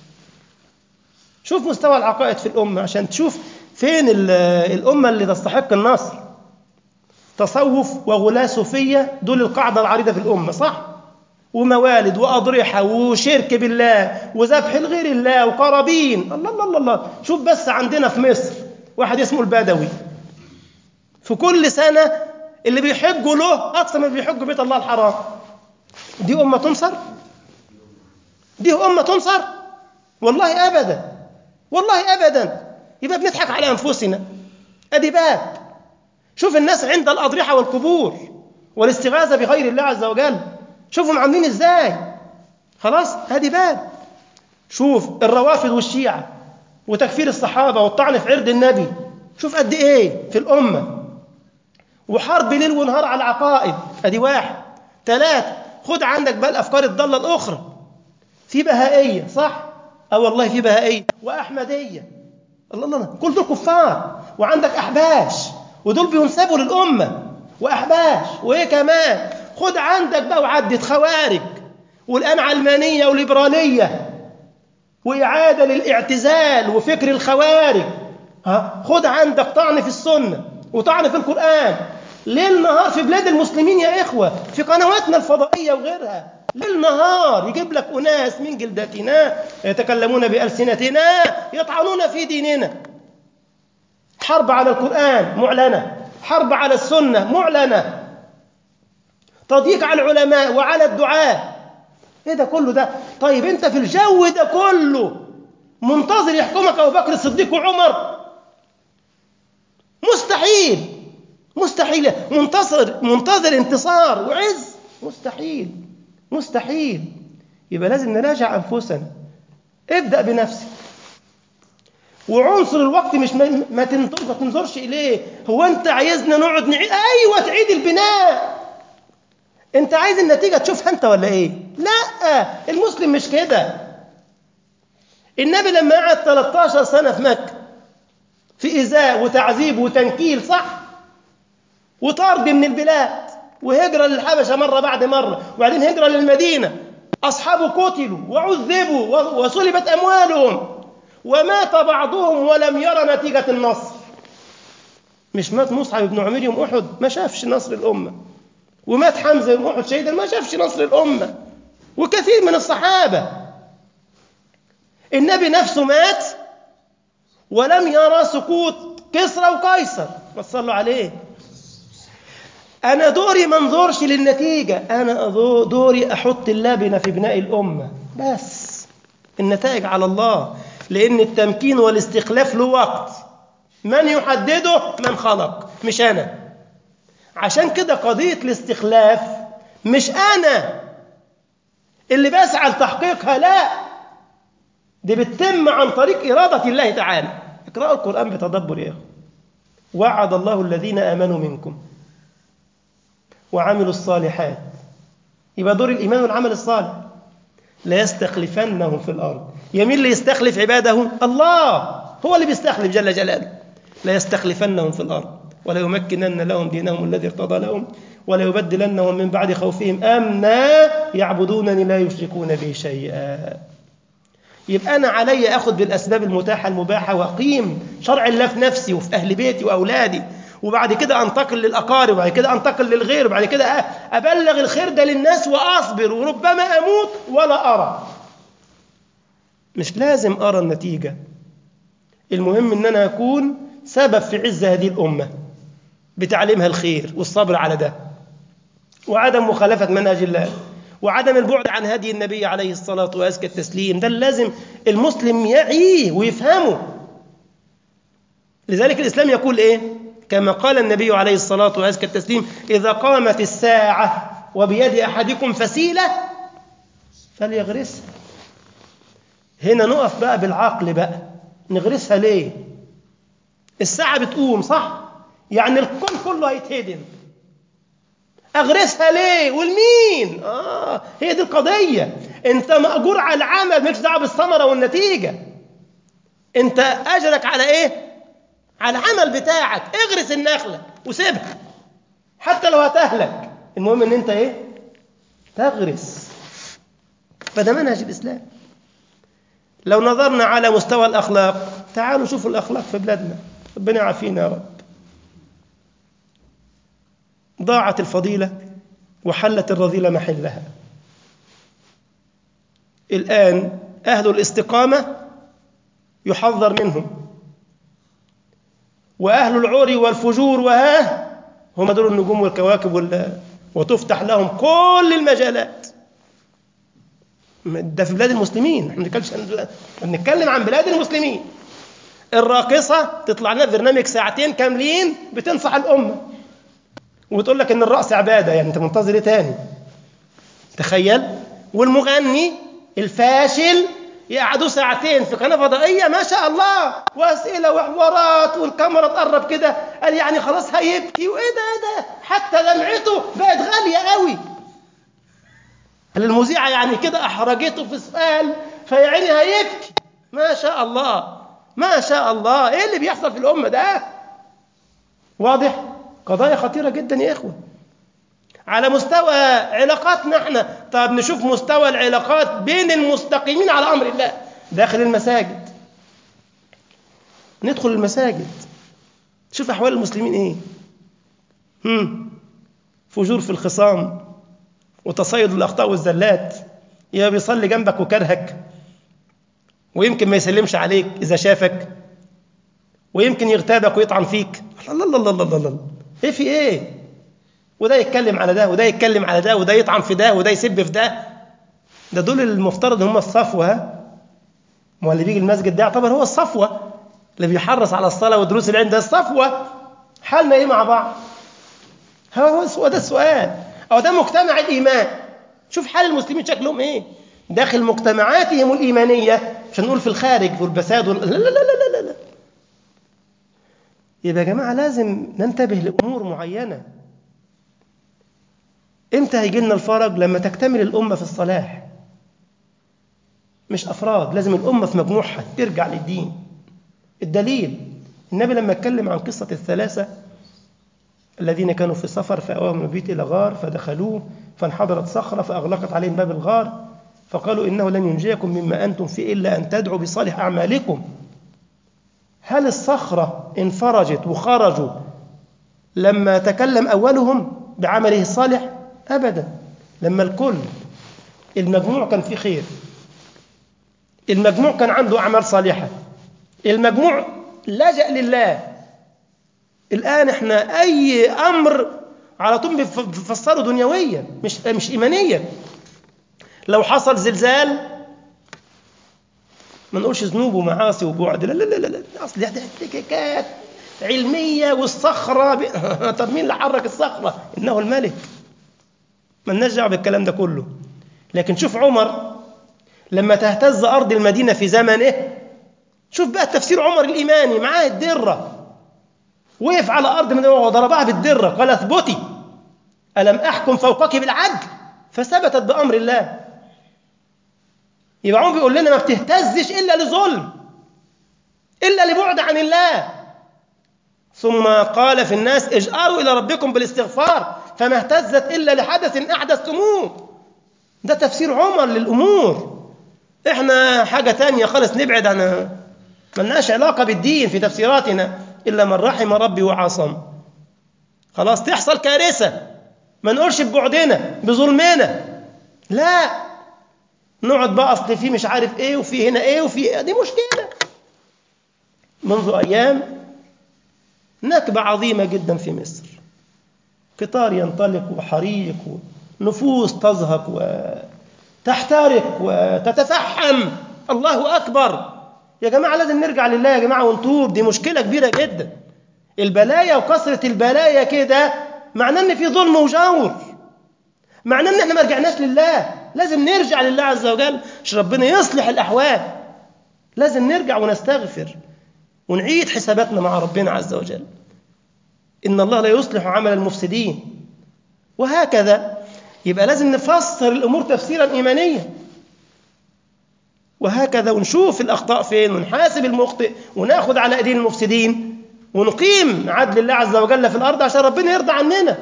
شوف مستوى العقائد في الأمة عشان تشوف فين الأمة اللي تستحق النصر. تصوف وغلاة صوفية دول القاعدة العريضة في الأمة، صح؟ وموالد وأضرحة وشرك بالله وذبح لغير الله وقرابين. الله الله الله الله. شوف بس عندنا في مصر واحد اسمه البدوي، في كل سنة اللي بيحجوا له أكثر من بيحجوا بيت الله الحرام. دي أمة تنصر؟ دي أمة تنصر؟ والله أبدا، والله أبدا. يبقى بنضحك على أنفسنا. أدي باب. شوف الناس عند الأضرحة والقبور والاستغاثة بغير الله عز وجل، شوفهم عاملين إزاي. خلاص، هذه باب. شوف الروافض والشيعة وتكفير الصحابة والطعن في عرض النبي، شوف قد إيه في الأمة. وحرب ليل ونهار على العقائد، أدي واحد. 3، خد عندك بقى الأفكار الضالة الأخرى. في بهائية، صح؟ والله في بهائية وأحمدية. الله الله، كل دول كفار. وعندك أحباش، ودول بينسبوا للأمة. وأحباش وإيه كمان؟ خد عندك بقى وعدد خوارج، والآن علمانية وليبرالية وإعادة للاعتزال وفكر الخوارج. خد عندك طعن في السنة وطعن في القرآن ليل نهار في بلاد المسلمين يا إخوة، في قنواتنا الفضائية وغيرها. ليل نهار يجيب لك أناس من جلدتنا يتكلمون بألسنتنا يطعنون في ديننا. حرب على القرآن معلنة، حرب على السنة معلنة، تضييق على العلماء وعلى الدعاة. ايه ده كله ده؟ طيب انت في الجو ده كله منتظر يحكمك ابو بكر الصديق وعمر؟ مستحيل، مستحيل. منتظر انتصار وعز؟ مستحيل، مستحيل. يبقى لازم نراجع انفسنا. ابدأ بنفسك. وعنصر الوقت مش ما تنظرش اليه. هو انت عايزنا نقعد نعيد؟ ايوه تعيد البناء. انت عايز النتيجة تشوفها انت ولا ايه؟ لا، المسلم مش كده. النبي لما قعد 13 سنة في مكة في إيذاء وتعذيب وتنكيل، صح؟ وطرد من البلاد وهجرة للحبشة مرة بعد مرة، وبعدين هجرة للمدينة. أصحابه قتلوا وعذبوا وسلبت أموالهم، ومات بعضهم ولم يرى نتيجة النصر. مش مات مصعب بن عمير يوم أحد ما شافش نصر الأمة، ومات حمزة يوم أحد شهيدا ما شافش نصر الأمة، وكثير من الصحابة. النبي نفسه مات ولم يرى سقوط كسرى وقيصر. ما تصلوا عليه. أنا دوري ما انظرش للنتيجة، أنا دوري أحط اللبنة في بناء الأمة بس. النتائج على الله، لأن التمكين والاستخلاف له وقت. من يحدده؟ من خلق، مش أنا. عشان كده قضية الاستخلاف مش أنا اللي بسعى لتحقيقها، لا، دي بتتم عن طريق إرادة الله تعالى. اقرأوا القرآن بتدبر يا أخي. وعد الله الذين آمنوا منكم وعملوا الصالحات. يبقى دور الإيمان والعمل الصالح. لا يستخلفنهم في الأرض. يمين اللي يستخلف عباده؟ الله هو اللي بيستخلف جل جلاله. لا يستخلفنهم في الأرض ولا يمكنن لهم دينهم الذي ارتضى لهم ولا يبدلنهم من بعد خوفهم أمنا يعبدونني لا يشركون بي شيئا. يبقى أنا علي أخذ بالأسباب المتاحة المباحة وأقيم شرع الله في نفسي وفي أهل بيتي وأولادي، وبعد كده أنتقل للأقارب، وبعد كده أنتقل للغير، وبعد كده أبلغ الخير ده للناس وأصبر، وربما أموت ولا أرى. مش لازم أرى النتيجة، المهم أن أنا أكون سبب في عز هذه الأمة بتعليمها الخير والصبر على ده، وعدم مخالفة منهج الله، وعدم البعد عن هدي النبي عليه الصلاة وأزكى التسليم. ده لازم المسلم يعيه ويفهمه. لذلك الإسلام يقول إيه؟ كما قال النبي عليه الصلاة وأزكى التسليم: إذا قامت الساعة وبيد أحدكم فسيلة فليغرسها. هنا نقف بقى بالعقل بقى، نغرسها ليه؟ الساعة بتقوم صح؟ يعني الكون كله هيتهدم، أغرسها ليه؟ والمين؟ هي دي القضية. أنت مأجور على العمل، مالكش دعوة بالثمرة والنتيجة. أنت أجرك على إيه؟ على العمل بتاعك. اغرس النخلة وسيبها حتى لو هتهلك، المهم أن أنت إيه؟ تغرس. فده منهج الإسلام. لو نظرنا على مستوى الأخلاق، تعالوا شوفوا الأخلاق في بلادنا، ربنا يعافينا يا رب. ضاعت الفضيلة وحلت الرذيلة محلها. الآن أهل الاستقامة يحذر منهم، وأهل العري والفجور هم دول النجوم والكواكب وتفتح لهم كل المجالات. ده في بلاد المسلمين، احنا بنتكلم عن بلاد المسلمين. الراقصة تطلع لنا برنامج ساعتين كاملين بتنصح الأمة وتقول لك إن الرقص عبادة، يعني أنت منتظر إيه تاني؟ تخيل. والمغني الفاشل يقعدوا ساعتين في قناة فضائية ما شاء الله، وأسئلة وحوارات، والكاميرا تقرب كده، قال يعني خلاص هيبكي، وإيه ده حتى دمعته بقت غالية قوي. المذيعة يعني كده أحرجته في سؤال فيعني هيبكي. ما شاء الله ما شاء الله. إيه اللي بيحصل في الأمة ده؟ واضح؟ قضايا خطيرة جدا يا إخوة. على مستوى علاقاتنا احنا، طب نشوف مستوى العلاقات بين المستقيمين على أمر الله داخل المساجد. ندخل المساجد شوف أحوال المسلمين إيه. فجور في الخصام وتصيد الأخطاء والزلات. يا بيصلي جنبك وكرهك، ويمكن ما يسلمش عليك إذا شافك، ويمكن يغتابك ويطعن فيك. الله الله الله الله الله، إيه في إيه؟ وده يتكلم على ده، وده يتكلم على ده، وده يطعن في ده، وده يسب في ده. ده دول المفترض هم الصفوة. ما اللي بيجي المسجد ده يعتبر هو الصفوة، اللي بيحرص على الصلاة ودروس العلم ده الصفوة. حالنا إيه مع بعض؟ هو ده السؤال. أو ده مجتمع الإيمان. شوف حال المسلمين شكلهم إيه داخل مجتمعاتهم الإيمانية، مش هنقول في الخارج والبساد لا لا لا لا لا لا. يبقى يا جماعة لازم ننتبه لأمور معينة. إمتى هيجي لنا الفرج؟ لما تكتمل الأمة في الصلاح، مش أفراد. لازم الأمة في مجموعها ترجع للدين. الدليل النبي لما اتكلم عن قصة الثلاثة الذين كانوا في سفر فأواهم البيت إلى غار فدخلوه فانحدرت صخرة فأغلقت عليهم باب الغار فقالوا إنه لن ينجيكم مما أنتم فيه إلا أن تدعوا بصالح أعمالكم. هل الصخرة انفرجت وخرجوا لما تكلم أولهم بعمله الصالح؟ أبدا. لما الكل المجموع كان فيه خير، المجموع كان عنده أعمال صالحة، المجموع لجأ لله. الآن احنا أي أمر على طول بنفسره دنيويا مش إيمانيا. لو حصل زلزال ما نقولش ذنوب ومعاصي وبعد، لا لا لا لا، أصل دي احتكاكات علمية. والصخرة طب مين اللي حرك الصخرة؟ إنه الملك. ما لناش دعوة بالكلام ده كله. لكن شوف عمر لما تهتز أرض المدينة في زمنه، شوف بقى تفسير عمر الإيماني، معاه الدرة، وقف على أرض المدينة وضربها بالدرة قال اثبتي ألم أحكم فوقك بالعدل؟ فثبتت بأمر الله. يبقى عمر بيقول لنا ما بتهتزش إلا لظلم، إلا لبعد عن الله. ثم قال في الناس اجأروا إلى ربكم بالاستغفار فما اهتزت إلا لحدث أحدثتموه. ده تفسير عمر للأمور. إحنا حاجة تانية خالص، نبعد عن، ملناش علاقة بالدين في تفسيراتنا إلا من رحم ربي وعاصم. خلاص تحصل كارثة ما نقولش ببعدنا بظلمنا، لا نقعد بقى أصل فيه مش عارف إيه وفي هنا إيه وفي إيه. دي مشكلة. منذ أيام نكبة عظيمة جدا في مصر، قطار ينطلق وحريق ونفوس تزهق وتحترق وتتفحم. الله أكبر يا جماعة، لازم نرجع لله يا جماعة ونتوب. دي مشكلة كبيرة جدا. البلايا وكثرة البلايا كده معناه ان في ظلم وجور، معناه ان احنا ما رجعناش لله. لازم نرجع لله عز وجل عشان ربنا يصلح الأحوال. لازم نرجع ونستغفر ونعيد حساباتنا مع ربنا عز وجل. إن الله لا يصلح عمل المفسدين. وهكذا يبقى لازم نفسر الأمور تفسيرا إيمانيا، وهكذا ونشوف الأخطاء فين ونحاسب المخطئ وناخد على أيدين المفسدين ونقيم عدل الله عز وجل في الأرض عشان ربنا يرضى عننا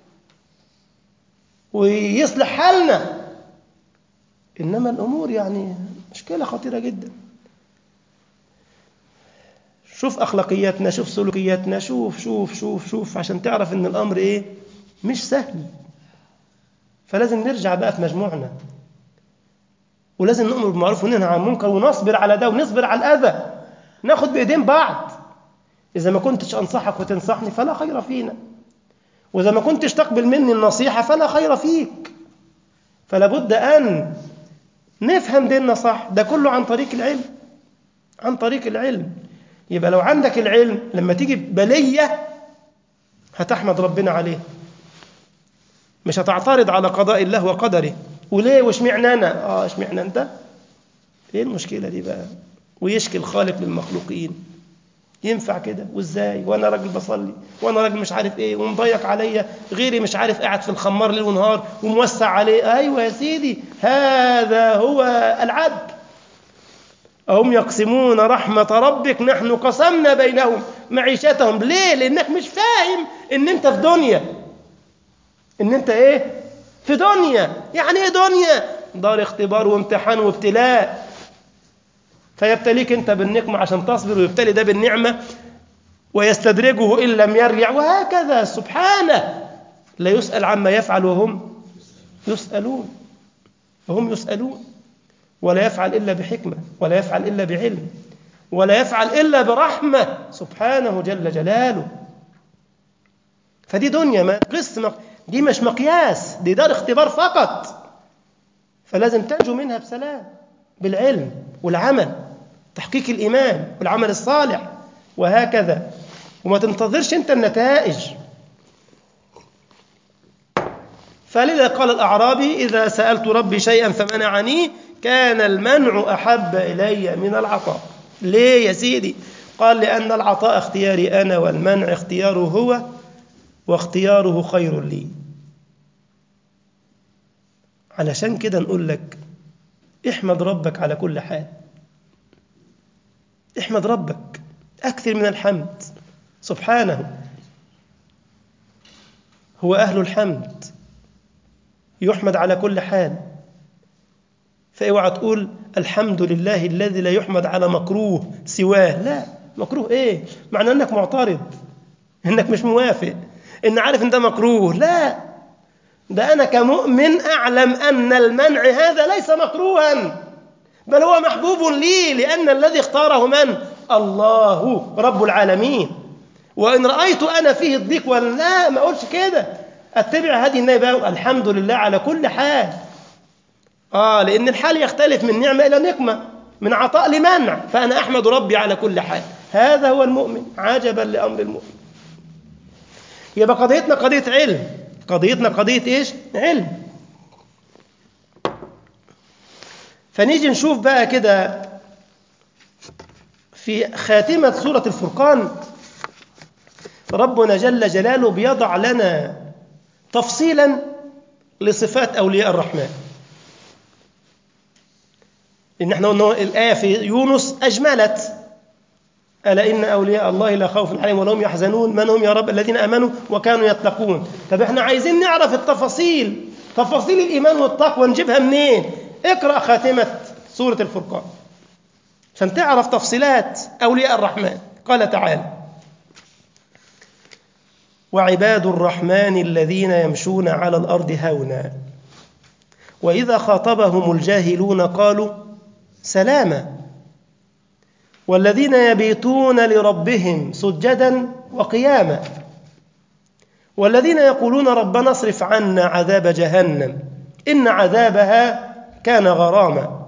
ويصلح حالنا. إنما الأمور يعني مشكلة خطيرة جدا. شوف أخلاقياتنا، شوف سلوكياتنا، شوف شوف شوف شوف عشان تعرف إن الأمر إيه مش سهل. فلازم نرجع بقى في مجموعنا، ولازم نأمر بالمعروف وننهى عن المنكر ونصبر على ده ونصبر على الأذى، ناخد بإيدين بعض. إذا ما كنتش أنصحك وتنصحني فلا خير فينا، وإذا ما كنتش تقبل مني النصيحة فلا خير فيك. فلا بد أن نفهم ديننا صح. ده كله عن طريق العلم، عن طريق العلم. يبقى لو عندك العلم لما تيجي بلية هتحمد ربنا عليه، مش هتعترض على قضاء الله وقدره. وليه واشمعنى أنا؟ اشمعنى أنت؟ إيه المشكلة دي بقى؟ ويشكي الخالق للمخلوقين. ينفع كده؟ وإزاي؟ وأنا راجل بصلي، وأنا راجل مش عارف إيه، ومضيق عليا غيري مش عارف قاعد في الخمار ليل ونهار وموسع عليه. أيوة يا سيدي، هذا هو العدل. أهم يقسمون رحمة ربك نحن قسمنا بينهم معيشتهم. ليه؟ لأنك مش فاهم إن أنت في دنيا. إن أنت إيه؟ في دنيا. يعني إيه دنيا؟ دار اختبار وامتحان وابتلاء. فيبتليك أنت بالنقمة عشان تصبر، ويبتلي ده بالنعمة ويستدرجه إن لم يرجع. وهكذا سبحانه لا يسأل عما يفعل وهم يسألون. وهم يسألون. ولا يفعل إلا بحكمة، ولا يفعل إلا بعلم، ولا يفعل إلا برحمة سبحانه جل جلاله. فدي دنيا ما قسم، دي مش مقياس، دي دار اختبار فقط. فلازم تنجو منها بسلام بالعلم والعمل، تحقيق الإيمان والعمل الصالح، وهكذا. وما تنتظرش أنت النتائج. فلذا قال الأعرابي: إذا سألت ربي شيئا فمنعني كان المنع أحب إلي من العطاء. ليه يا سيدي؟ قال: لأن العطاء اختياري أنا، والمنع اختياره هو، واختياره خير لي. علشان كده نقول لك احمد ربك على كل حال. احمد ربك، أكثر من الحمد. سبحانه هو أهل الحمد، يحمد على كل حال. فاوعى تقول الحمد لله الذي لا يحمد على مكروه سواه. لا، مكروه ايه؟ معنى انك معترض، انك مش موافق، ان عارف ان ده مكروه. لا، ده انا كمؤمن اعلم ان المنع هذا ليس مكروها، بل هو محبوب لي، لان الذي اختاره من؟ الله رب العالمين. وان رايت انا فيه الضيق ولا ما اقولش كده، اتبع هذه النبي الحمد لله على كل حال. لأن الحال يختلف من نعمة إلى نقمة، من عطاء لمنع. فأنا أحمد ربي على كل حال. هذا هو المؤمن. عجبا لأمر المؤمن. يبقى قضيتنا قضية علم. قضيتنا قضية إيش؟ علم. فنيجي نشوف بقى كده في خاتمة سورة الفرقان، ربنا جل جلاله بيضع لنا تفصيلا لصفات أولياء الرحمن. إن احنا قلنا الآية في يونس أجملت: ألا إن أولياء الله لا خوف عليهم ولا هم يحزنون. من هم يا رب؟ الذين آمنوا وكانوا يتقون. طب احنا عايزين نعرف التفاصيل، تفاصيل الإيمان والتقوى، نجيبها منين؟ اقرأ خاتمة سورة الفرقان عشان تعرف تفصيلات أولياء الرحمن. قال تعالى: وعباد الرحمن الذين يمشون على الأرض هونا وإذا خاطبهم الجاهلون قالوا سلاما والذين يبيتون لربهم سجدا وقياما والذين يقولون ربنا اصرف عنا عذاب جهنم إن عذابها كان غراما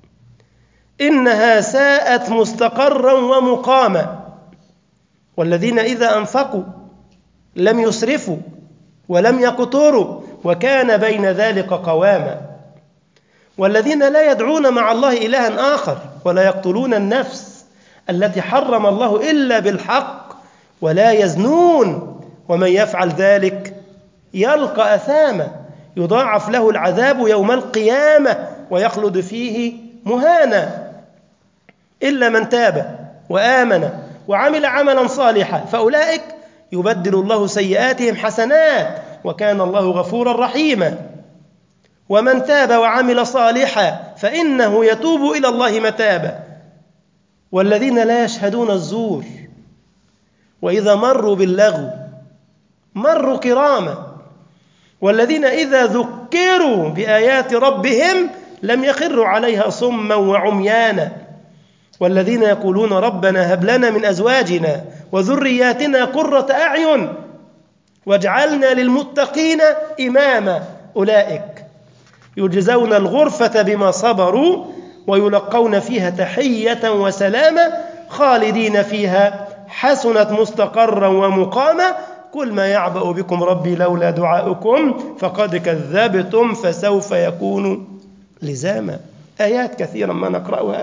إنها ساءت مستقرا ومقاما والذين إذا أنفقوا لم يسرفوا ولم يقتروا وكان بين ذلك قواما والذين لا يدعون مع الله إلها آخر ولا يقتلون النفس التي حرم الله إلا بالحق ولا يزنون ومن يفعل ذلك يلقى أثاما يضاعف له العذاب يوم القيامة ويخلد فيه مهانا إلا من تاب وآمن وعمل عملا صالحا فأولئك يبدل الله سيئاتهم حسنات وكان الله غفورا رحيما ومن تاب وعمل صالحا فإنه يتوب إلى الله متابا والذين لا يشهدون الزور وإذا مروا باللغو مروا كراما والذين إذا ذكروا بآيات ربهم لم يخروا عليها صما وعميانا والذين يقولون ربنا هب لنا من أزواجنا وذرياتنا قرة أعين واجعلنا للمتقين إماما أولئك يجزون الغرفة بما صبروا ويلقون فيها تحية وسلاما خالدين فيها حسنت مستقرا ومقاما قل ما يعبأ بكم ربي لولا دعاؤكم فقد كذبتم فسوف يكون لزاما. آيات كثيرا ما نقرأها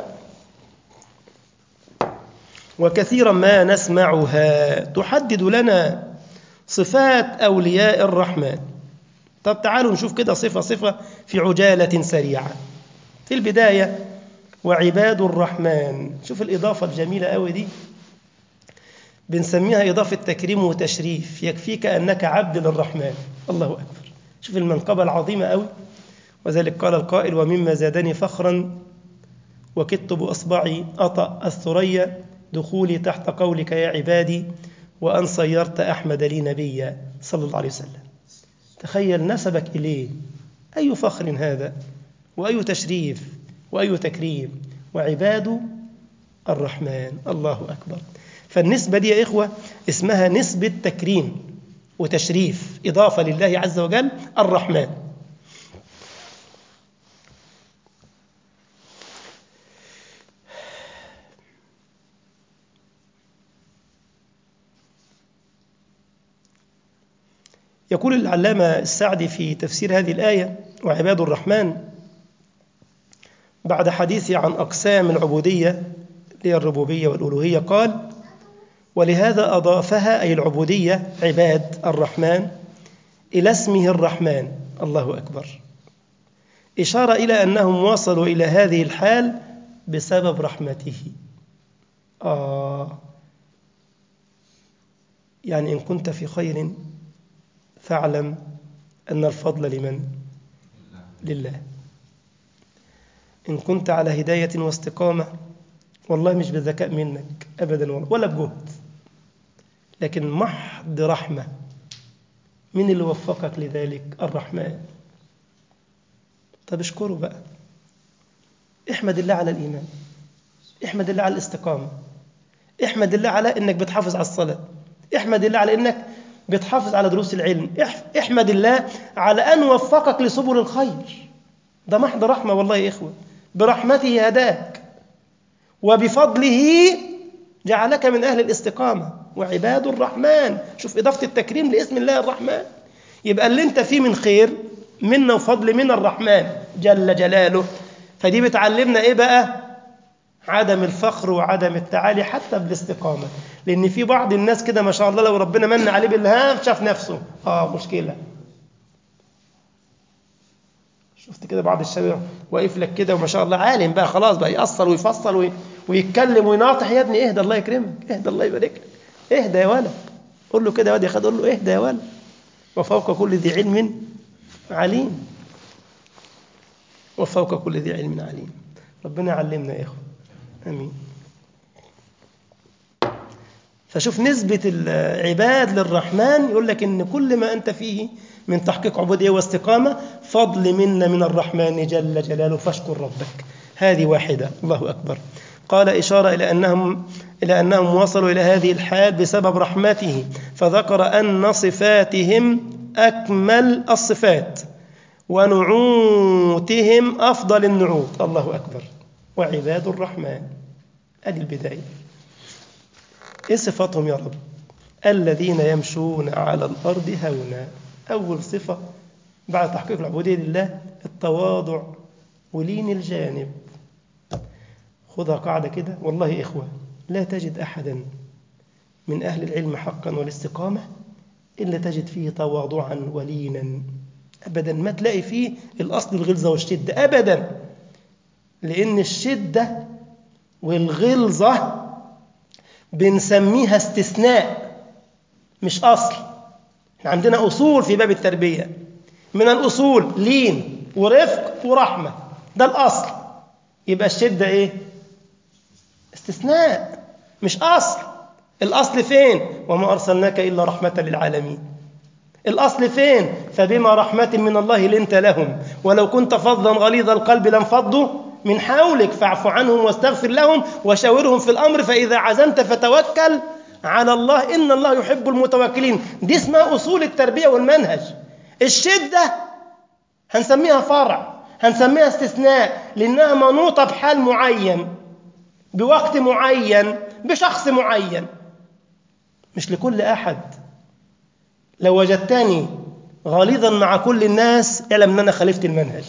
وكثيرا ما نسمعها تحدد لنا صفات أولياء الرحمن. طب تعالوا نشوف كده صفة في عجالة سريعة. في البداية وعباد الرحمن، شوف الإضافة الجميلة قوي دي، بنسميها إضافة تكريم وتشريف، يكفيك أنك عبد للرحمن. الله أكبر، شوف المنقبة العظيمة قوي. وذلك قال القائل ومما زادني فخرا وكدت بأصبعي أطأ الثريا دخولي تحت قولك يا عبادي وأن صيرت أحمد لي نبيا صلى الله عليه وسلم. تخيل نسبك إليه، أي فخر هذا وأي تشريف وأي تكريم. وعباد الرحمن، الله أكبر. فالنسبة دي يا إخوة اسمها نسبة تكريم وتشريف، إضافة لله عز وجل الرحمن. يقول العلامة السعدي في تفسير هذه الآية وعباد الرحمن بعد حديثه عن أقسام العبودية هي الربوبية والألوهية قال ولهذا أضافها أي العبودية عباد الرحمن إلى اسمه الرحمن. الله أكبر، إشارة إلى أنهم وصلوا إلى هذه الحال بسبب رحمته. يعني إن كنت في خير فاعلم أن الفضل لمن؟ لله. إن كنت على هداية واستقامة والله مش بذكاء منك أبدا ولا بجهد، لكن محض رحمة. من اللي وفقك لذلك؟ الرحمن. طب اشكره بقى، احمد الله على الإيمان، احمد الله على الاستقامة، احمد الله على إنك بتحافظ على الصلاة، احمد الله على إنك بتحافظ على دروس العلم، احمد الله على أن وفقك لسبل الخير. ده محض رحمة والله يا إخوة، برحمته هداك وبفضله جعلك من أهل الاستقامة. وعباد الرحمن، شوف إضافة التكريم لاسم الله الرحمن. يبقى اللي انت فيه من خير منا وفضل من الرحمن جل جلاله. فدي بتعلمنا إيه بقى؟ عدم الفخر وعدم التعالي حتى بالاستقامة. لأن في بعض الناس كده ما شاء الله لو ربنا من عليه بالهام شاف نفسه مشكلة. شفت كده بعض الشباب واقف لك كده وما شاء الله عالم بقى، خلاص بقى يأصل ويفصل ويتكلم ويناطح. يا ابني اهدى، الله يكرمك، اهدى، الله يبارك لك، اهدى يا ولد. قول له كده يا واد يا خد، قول له اهدى يا ولد. وفوق كل ذي علم عليم، وفوق كل ذي علم عليم. ربنا يعلمنا يا اخوه، امين. فشوف نسبة العباد للرحمن، يقول لك إن كل ما أنت فيه من تحقيق عبودية واستقامة فضل منا من الرحمن جل جلاله، فاشكر ربك. هذه واحدة. الله أكبر. قال إشارة إلى أنهم وصلوا إلى هذه الحال بسبب رحمته، فذكر أن صفاتهم أكمل الصفات ونعوتهم أفضل النعوت. الله أكبر. وعباد الرحمن، هذه البداية. إيه صفاتهم يا رب؟ الذين يمشون على الأرض هونا. أول صفة بعد تحقيق العبودية لله التواضع ولين الجانب. خذها قاعدة كده، والله يا إخوة لا تجد أحدا من أهل العلم حقا والاستقامة إلا تجد فيه تواضعا ولينا أبدا، ما تلاقي فيه الأصل الغلظة والشدة أبدا، لأن الشدة والغلظة بنسميها استثناء مش أصل. احنا عندنا أصول في باب التربية، من الأصول لين ورفق ورحمة، ده الأصل. يبقى الشدة إيه؟ استثناء مش أصل. الأصل فين؟ وما أرسلناك إلا رحمة للعالمين. الأصل فين؟ فبما رحمة من الله لنت لهم ولو كنت فظا غليظ القلب لانفضوا من حولك فاعف عنهم واستغفر لهم وشاورهم في الأمر فإذا عزمت فتوكل على الله إن الله يحب المتوكلين. دي اسمها أصول التربية والمنهج. الشدة هنسميها فرع، هنسميها استثناء، لأنها منوطة بحال معين بوقت معين بشخص معين، مش لكل أحد. لو وجدتني غليظا مع كل الناس اعلم أن أنا خالفت المنهج.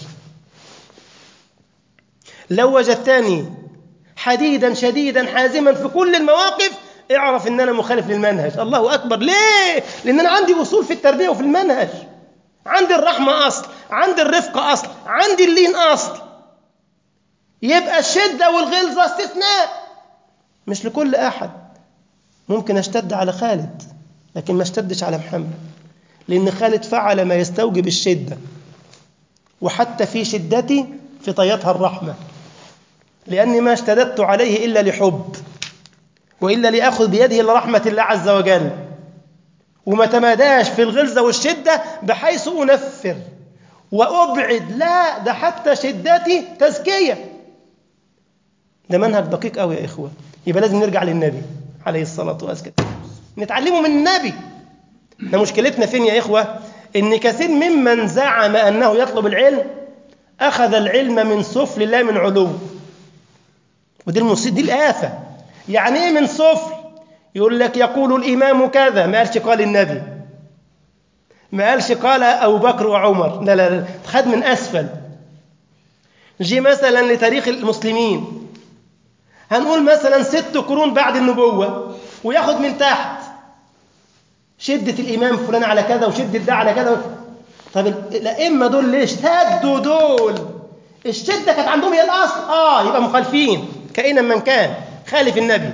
لو وجدتني حديدا شديدا حازما في كل المواقف اعرف أن أنا مخالف للمنهج. الله أكبر. ليه؟ لأن أنا عندي أصول في التربية وفي المنهج. عندي الرحمة أصل، عندي الرفق أصل، عندي اللين أصل. يبقى الشدة والغلظة استثناء مش لكل أحد. ممكن أشتد على خالد لكن ما اشتدش على محمد، لأن خالد فعل ما يستوجب الشدة، وحتى في شدتي في طياتها الرحمة، لأني ما اشتددت عليه إلا لحب وإلا لأخذ بيده لرحمة الله عز وجل، وما تماداش في الغلظة والشدة بحيث أنفر وأبعد، لا، ده حتى شدتي تزكية. ده منهج دقيق قوي يا إخوة. يبقى لازم نرجع للنبي عليه الصلاة والسلام نتعلمه من النبي. ده مشكلتنا فين يا إخوة؟ إن كثير ممن زعم أنه يطلب العلم أخذ العلم من سفل لا من علو، ودي المصيبة، دي الآفة. يعني إيه من سفل؟ يقول لك يقول الإمام كذا، ما قالش قال النبي، ما قالش قال أبو بكر وعمر، لا لا لا، خد من أسفل. جي مثلا لتاريخ المسلمين، هنقول مثلا 6 قرون بعد النبوة، وياخد من تحت شدة الإمام فلان على كذا وشدة ده على كذا. طب الأئمة دول ليش اشتدوا دول؟ الشدة كانت عندهم هي الأصل. يبقى مخالفين كائنا من كان، خالف النبي.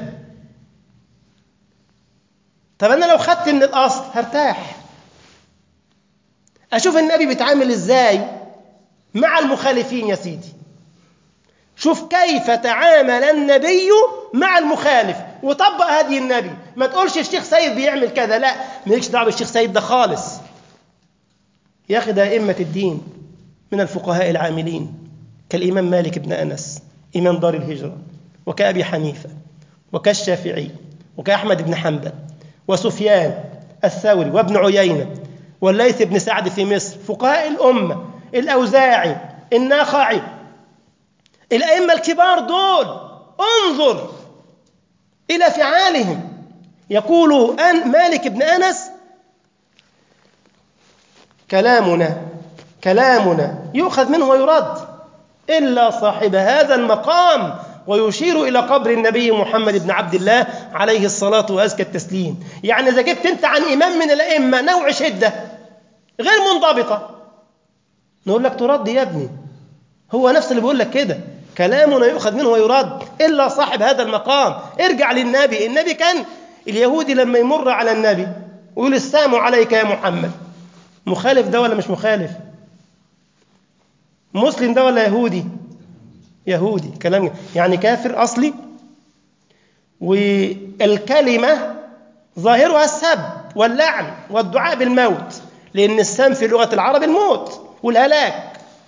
طب أنا لو خدت من الأصل هرتاح، أشوف النبي بيتعامل إزاي مع المخالفين. يا سيدي شوف كيف تعامل النبي مع المخالف وطبق هدي النبي. ما تقولش الشيخ سيد بيعمل كذا، لا، مالكش دعوه بالشيخ سيد ده خالص. يا أخي ده أئمة الدين من الفقهاء العاملين كالإمام مالك بن أنس إمام دار الهجرة، وكأبي حنيفة، وكالشافعي، وكأحمد بن حنبل، وسفيان الثوري، وابن عيينة، والليث بن سعد في مصر، فقهاء الأمة، الأوزاعي، النخعي، الأئمة الكبار دول. انظر إلى فعالهم. يقول مالك بن أنس كلامنا يؤخذ منه ويرد إلا صاحب هذا المقام، ويشير إلى قبر النبي محمد بن عبد الله عليه الصلاة وأزكى التسليم. يعني إذا جبت أنت عن إمام من الأئمة نوع شدة غير منضبطة نقول لك ترد يا ابني. هو نفس اللي بيقول لك كده، كلامنا يؤخذ منه ويرد إلا صاحب هذا المقام. ارجع للنبي. النبي كان اليهودي لما يمر على النبي ويقول السلام عليك يا محمد، مخالف ده ولا مش مخالف؟ مسلم ده ولا يهودي؟ يهودي. كلام يعني كافر أصلي، والكلمة ظاهرها السب واللعن والدعاء بالموت، لأن السم في لغة العرب الموت والهلاك.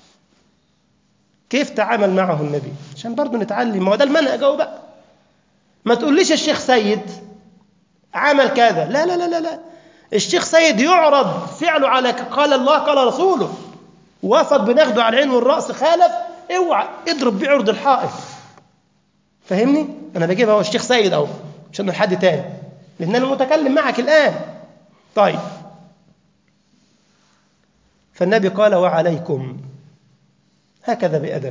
كيف تعامل معه النبي؟ عشان برضو نتعلم، ما هو ده المنهج اهو بقى. ما تقوليش الشيخ سيد عمل كذا، لا لا لا لا، الشيخ سيد يعرض فعله على قال الله قال رسوله، وافق بناخده على العين والرأس، خالف اوعى اضرب بعرض الحائط. فهمني؟ انا بجيبها هو الشيخ سيد اهو عشان حد تاني، لان انا متكلم معك الان. طيب، فالنبي قال وعليكم، هكذا بأدب.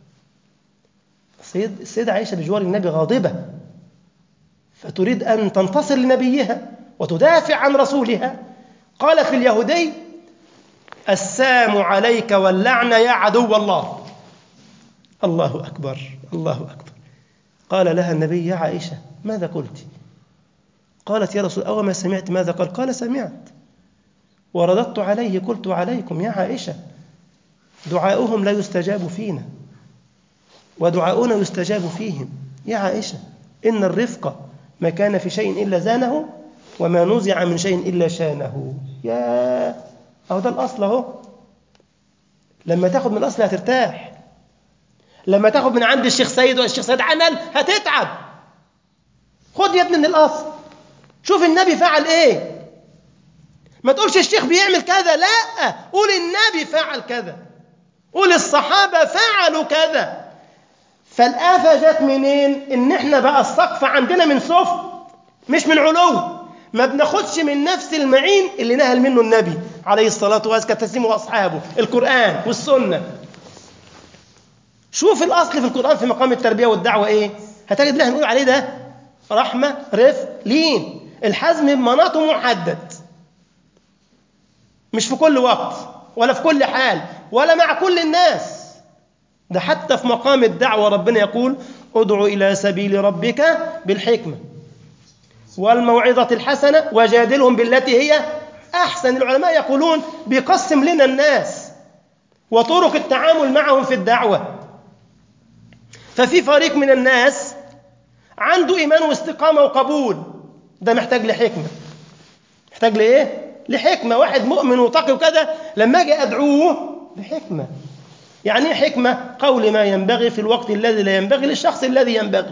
السيدة عائشة بجوار النبي غاضبة، فتريد أن تنتصر لنبيها وتدافع عن رسولها. قالت لليهودي: السام عليك واللعنة يا عدو الله. الله أكبر، الله أكبر. قال لها النبي: يا عائشة ماذا قلت؟ قالت: يا رسول الله ما سمعت ماذا قال؟ قال: سمعت ورددت عليه قلت: عليكم يا عائشة دعاؤهم لا يستجاب فينا ودعاؤنا يستجاب فيهم. يا عائشة إن الرفق ما كان في شيء إلا زانه وما نزع من شيء إلا شانه. يا أهو ده الأصل أهو. لما تاخد من الأصل هترتاح. لما تاخد من عند الشيخ سيد والشيخ سيد عمل هتتعب. خد يا ابني من الأصل. شوف النبي فعل إيه. ما تقولش الشيخ بيعمل كذا، لا، قول النبي فعل كذا، قول الصحابة فعلوا كذا. فالآفة جت منين؟ إن إحنا بقى السقف عندنا من سفل مش من علو. ما بناخدش من نفس المعين اللي نهل منه النبي عليه الصلاة والسلام وأصحابه، القرآن والسنة. شوف الأصل في القرآن في مقام التربية والدعوة إيه؟ هتجد اللي هنقول عليه ده رحمة، رفق، لين. الحزم بمناطه محدد، مش في كل وقت ولا في كل حال ولا مع كل الناس. ده حتى في مقام الدعوة ربنا يقول: ادعو إلى سبيل ربك بالحكمة والموعظة الحسنة وجادلهم بالتي هي أحسن. العلماء يقولون بيقسم لنا الناس وطرق التعامل معهم في الدعوة. ففي فريق من الناس عنده إيمان واستقامة وقبول، ده محتاج لحكمة. محتاج لإيه؟ لحكمة. واحد مؤمن وتقي وكذا لما أجي أدعوه بحكمة. يعني إيه حكمة؟ قول ما ينبغي في الوقت الذي لا ينبغي للشخص الذي ينبغي.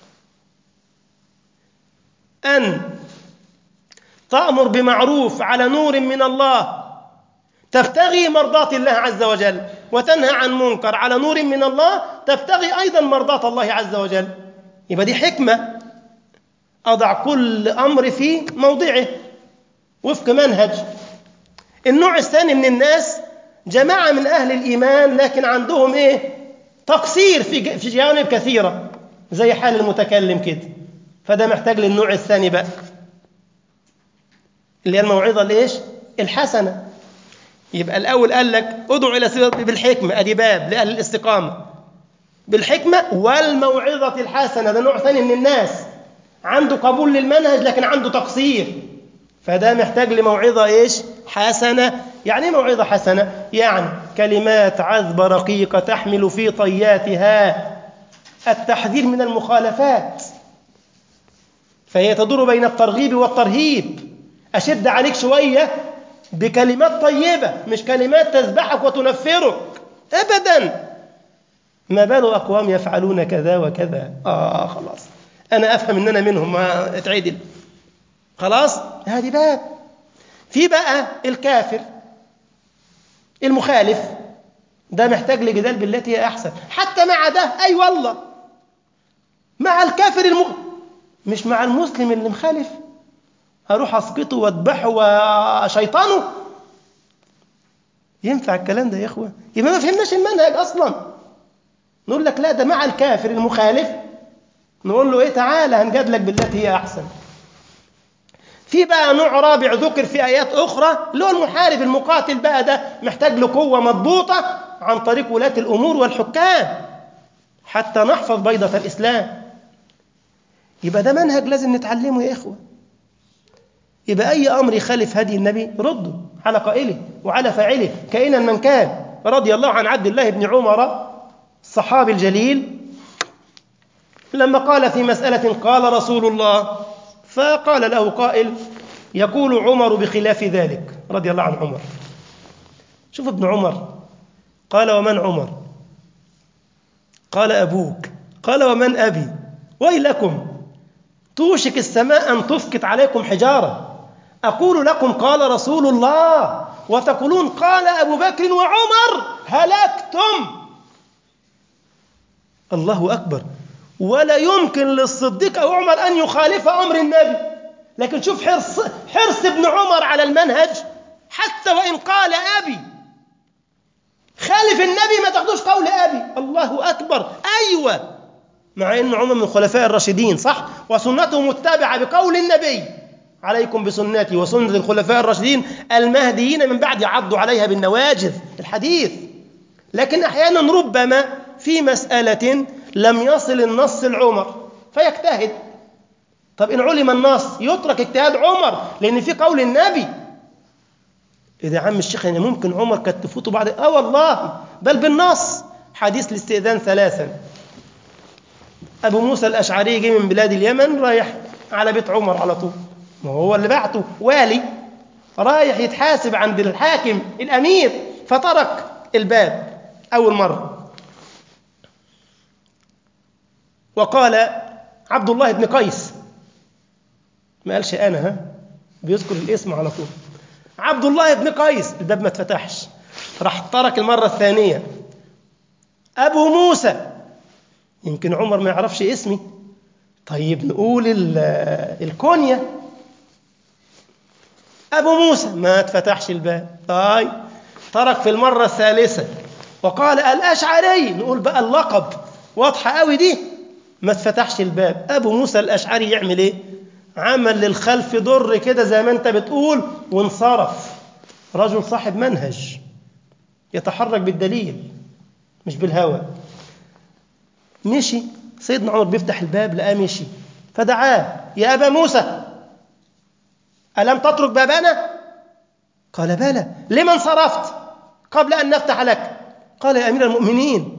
أن تأمر بمعروف على نور من الله تبتغي مرضاة الله عز وجل، وتنهى عن منكر على نور من الله تبتغي أيضا مرضاة الله عز وجل. يبقى دي حكمة. أضع كل أمر في موضعه وفق منهج. النوع الثاني من الناس جماعة من أهل الإيمان لكن عندهم إيه؟ تقصير في جوانب كثيرة زي حال المتكلم كده. فده محتاج للنوع الثاني بقى اللي هي الموعظة الإيش؟ الحسنة. يبقى الأول قال لك ادعو إلى سبيل بالحكمة، أدي باب لأهل الاستقامة، بالحكمة والموعظة الحسنة. ده نوع ثاني من الناس عنده قبول للمنهج لكن عنده تقصير، فده محتاج لموعظة إيش؟ حسنة. يعني إيه موعظة حسنة؟ يعني كلمات عذبة رقيقة تحمل في طياتها التحذير من المخالفات، فهي تدور بين الترغيب والترهيب. أشد عليك شوية بكلمات طيبة، مش كلمات تذبحك وتنفرك أبدا. ما بال أقوام يفعلون كذا وكذا، خلاص أنا أفهم إن أنا منهم، ما اتعدل خلاص. هذه باب. في بقى الكافر المخالف، ده محتاج لجدال بالتي هي أحسن. حتى مع ده أي والله مع الكافر مش مع المسلم اللي مخالف هروح أسقطه وأذبحه وشيطانه. ينفع الكلام ده يا إخوة؟ يبقى ما فهمناش المنهج أصلا. نقول لك لا، ده مع الكافر المخالف نقول له إيه؟ تعالى هنجادلك بالتي هي أحسن. في بقى نوع رابع ذكر في آيات أخرى اللي هو المحارب المقاتل بقى، ده محتاج له قوة مضبوطة عن طريق ولاة الأمور والحكام حتى نحفظ بيضة الإسلام. يبقى ده منهج لازم نتعلمه يا إخوة. يبقى أي أمر يخالف هدي النبي رده على قائله وعلى فاعله كائنا من كان. رضي الله عن عبد الله بن عمر الصحابي الجليل لما قال في مسألة قال رسول الله، فقال له قائل يقول عمر بخلاف ذلك رضي الله عن عمر. شوف ابن عمر قال ومن عمر؟ قال أبوك. قال ومن أبي؟ ويلكم توشك السماء أن تسقط عليكم حجارة. أقول لكم قال رسول الله وتقولون قال أبو بكر وعمر، هلكتم. الله أكبر. ولا يمكن للصديق أو عمر أن يخالف أمر النبي. لكن شوف حرص ابن عمر على المنهج حتى وإن قال أبي، خالف النبي ما تاخدوش قول أبي. الله أكبر. أيوة، مع أن عمر من الخلفاء الراشدين صح، وسنته متبعة بقول النبي: عليكم بسنتي وسنة الخلفاء الراشدين المهديين من بعد، عضوا عليها بالنواجذ، الحديث. لكن أحيانا ربما في مسألة لم يصل النص لعمر فيجتهد. طب إن علم النص يترك اجتهاد عمر لأن في قول النبي. إذا عم الشيخ يعني ممكن عمر كانت تفوته بعد والله، بل بالنص. حديث الاستئذان 3، أبو موسى الأشعري جه من بلاد اليمن رايح على بيت عمر على طول، ما هو اللي بعته والي، رايح يتحاسب عند الحاكم الأمير، فترك الباب أول مرة. وقال عبد الله بن قيس، ما قالش أنا، بيذكر الاسم على طول، عبد الله بن قيس، الباب ما اتفتحش، راح ترك المرة الثانية. أبو موسى، يمكن عمر ما يعرفش اسمي، طيب نقول الكونية، أبو موسى، ما اتفتحش الباب، طيب ترك في المرة الثالثة وقال الأشعري، نقول بقى اللقب واضحة قوي دي، ما اتفتحش الباب. أبو موسى الأشعري يعمل إيه؟ عمل للخلف ضر كده زي ما أنت بتقول وانصرف. رجل صاحب منهج يتحرك بالدليل مش بالهوى. مشي سيدنا عمر بيفتح الباب لقاه مشي، فدعاه: يا أبا موسى، ألم تترك بابنا؟ قال بلى. لما انصرفت قبل أن نفتح لك؟ قال يا أمير المؤمنين،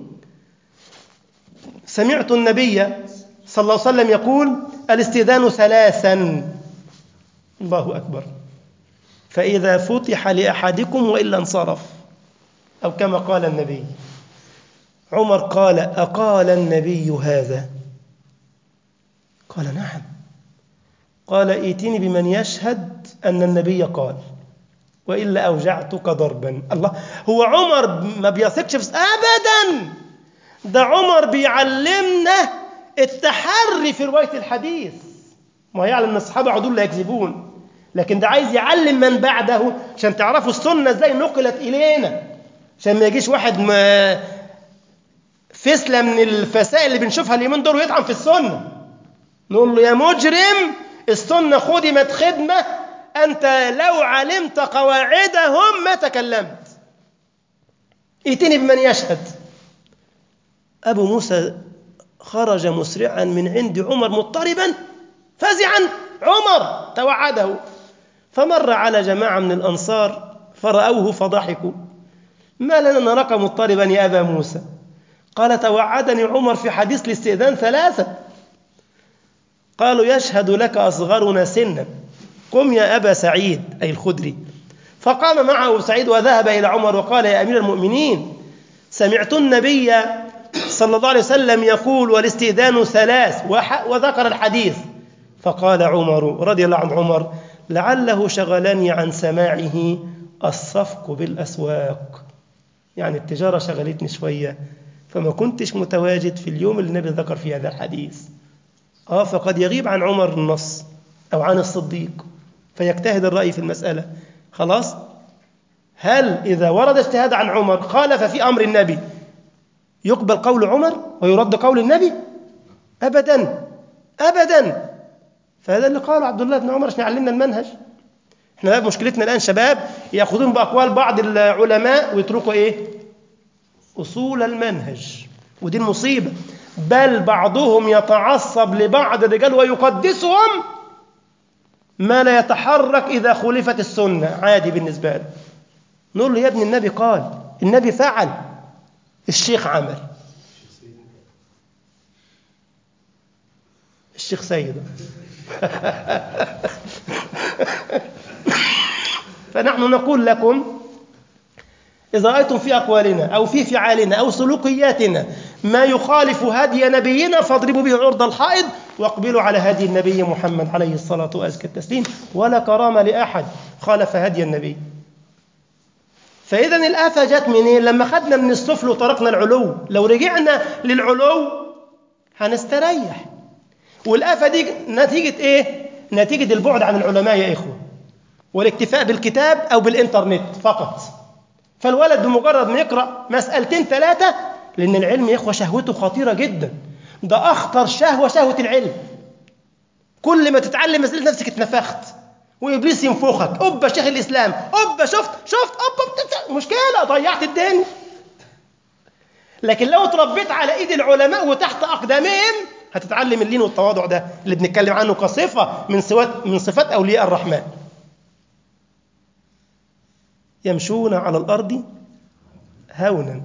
سمعت النبي صلى الله عليه وسلم يقول الاستئذان 3. الله أكبر. فإذا فتح لأحدكم وإلا انصرف، أو كما قال النبي. عمر قال: أقال النبي هذا؟ قال: نعم. قال: ائتني بمن يشهد أن النبي قال، وإلا أوجعتك ضربا. الله، هو عمر ما بيثقش أبدا، ده عمر بيعلمنا التحري في رواية الحديث. ما يعلم أن الصحابة عدول لا يكذبون، لكن ده عايز يعلم من بعده عشان تعرفوا السنة ازاي نقلت إلينا، عشان ما يجيش واحد فسلة من الفسائل اللي بنشوفها اليومين دول ويطعن في السنة، نقول له يا مجرم، السنة خدمت خدمة أنت لو علمت قواعدهم ما تكلمت. ائتني بمن يشهد. أبو موسى خرج مسرعا من عند عمر مضطربا فزعا. عمر توعده، فمر على جماعة من الأنصار فرأوه فضحكوا: ما لنا نراك مضطربا يا أبا موسى؟ قال: توعدني عمر في حديث الاستئذان 3. قالوا: يشهد لك أصغرنا سنا، قم يا أبا سعيد، أي الخدري. فقام معه سعيد وذهب إلى عمر وقال: يا أمير المؤمنين، سمعت النبي صلى الله عليه وسلم يقول والاستئذان 3، وذكر الحديث. فقال عمر رضي الله عن عمر: لعله شغلني عن سماعه الصفق بالأسواق، يعني التجارة شغلتني شوية فما كنتش متواجد في اليوم اللي النبي ذكر فيه هذا الحديث. فقد يغيب عن عمر النص أو عن الصديق فيجتهد الرأي في المسألة. خلاص، هل إذا ورد اجتهاد عن عمر خالف في أمر النبي يقبل قول عمر ويرد قول النبي؟ أبدا أبدا. فهذا اللي قاله عبد الله بن عمر عشان يعلمنا المنهج. احنا مشكلتنا الآن شباب يأخذون بأقوال بعض العلماء ويتركوا إيه؟ أصول المنهج، ودي المصيبة. بل بعضهم يتعصب لبعض الرجال ويقدسهم ما لا يتحرك إذا خلفت السنة، عادي بالنسبة له. نقول له يا ابن النبي قال، النبي فعل، الشيخ عمل، الشيخ سيد. فنحن نقول لكم إذا رأيتم في أقوالنا أو في فعالنا أو سلوكياتنا ما يخالف هدي نبينا فاضربوا به عرض الحائط واقبلوا على هدي النبي محمد عليه الصلاة وأزكى التسليم. ولا كرامة لأحد خالف هدي النبي. فإذا الآفة جت منين؟ لما خدنا من السفل وتركنا العلو. لو رجعنا للعلو هنستريح. والآفة دي نتيجة إيه؟ نتيجة البعد عن العلماء يا إخوة، والاكتفاء بالكتاب أو بالإنترنت فقط. فالولد بمجرد ما يقرأ مسألتين 3، لأن العلم يا إخوة شهوته خطيرة جدا، ده أخطر شهوة، شهوة العلم. كل ما تتعلم مسألة نفسك اتنفخت وإبليس ينفخك. أوبا شيخ الإسلام، أوبا شفت أوبا، مشكلة، ضيعت الدنيا. لكن لو تربيت على إيد العلماء وتحت أقدامهم هتتعلم اللين والتواضع ده اللي بنتكلم عنه كصفة من صفات أولياء الرحمن. يمشون على الأرض هونا.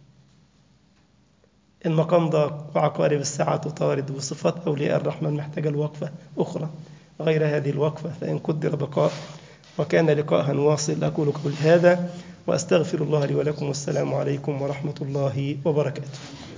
المقام ضاق وعقارب الساعة تطارد، وصفات أولياء الرحمن محتاجة الوقفة أخرى غير هذه الوقفة، فإن قدر بقاء وكان لقاء واصل. أقول قولي هذا وأستغفر الله لي ولكم، والسلام عليكم ورحمة الله وبركاته.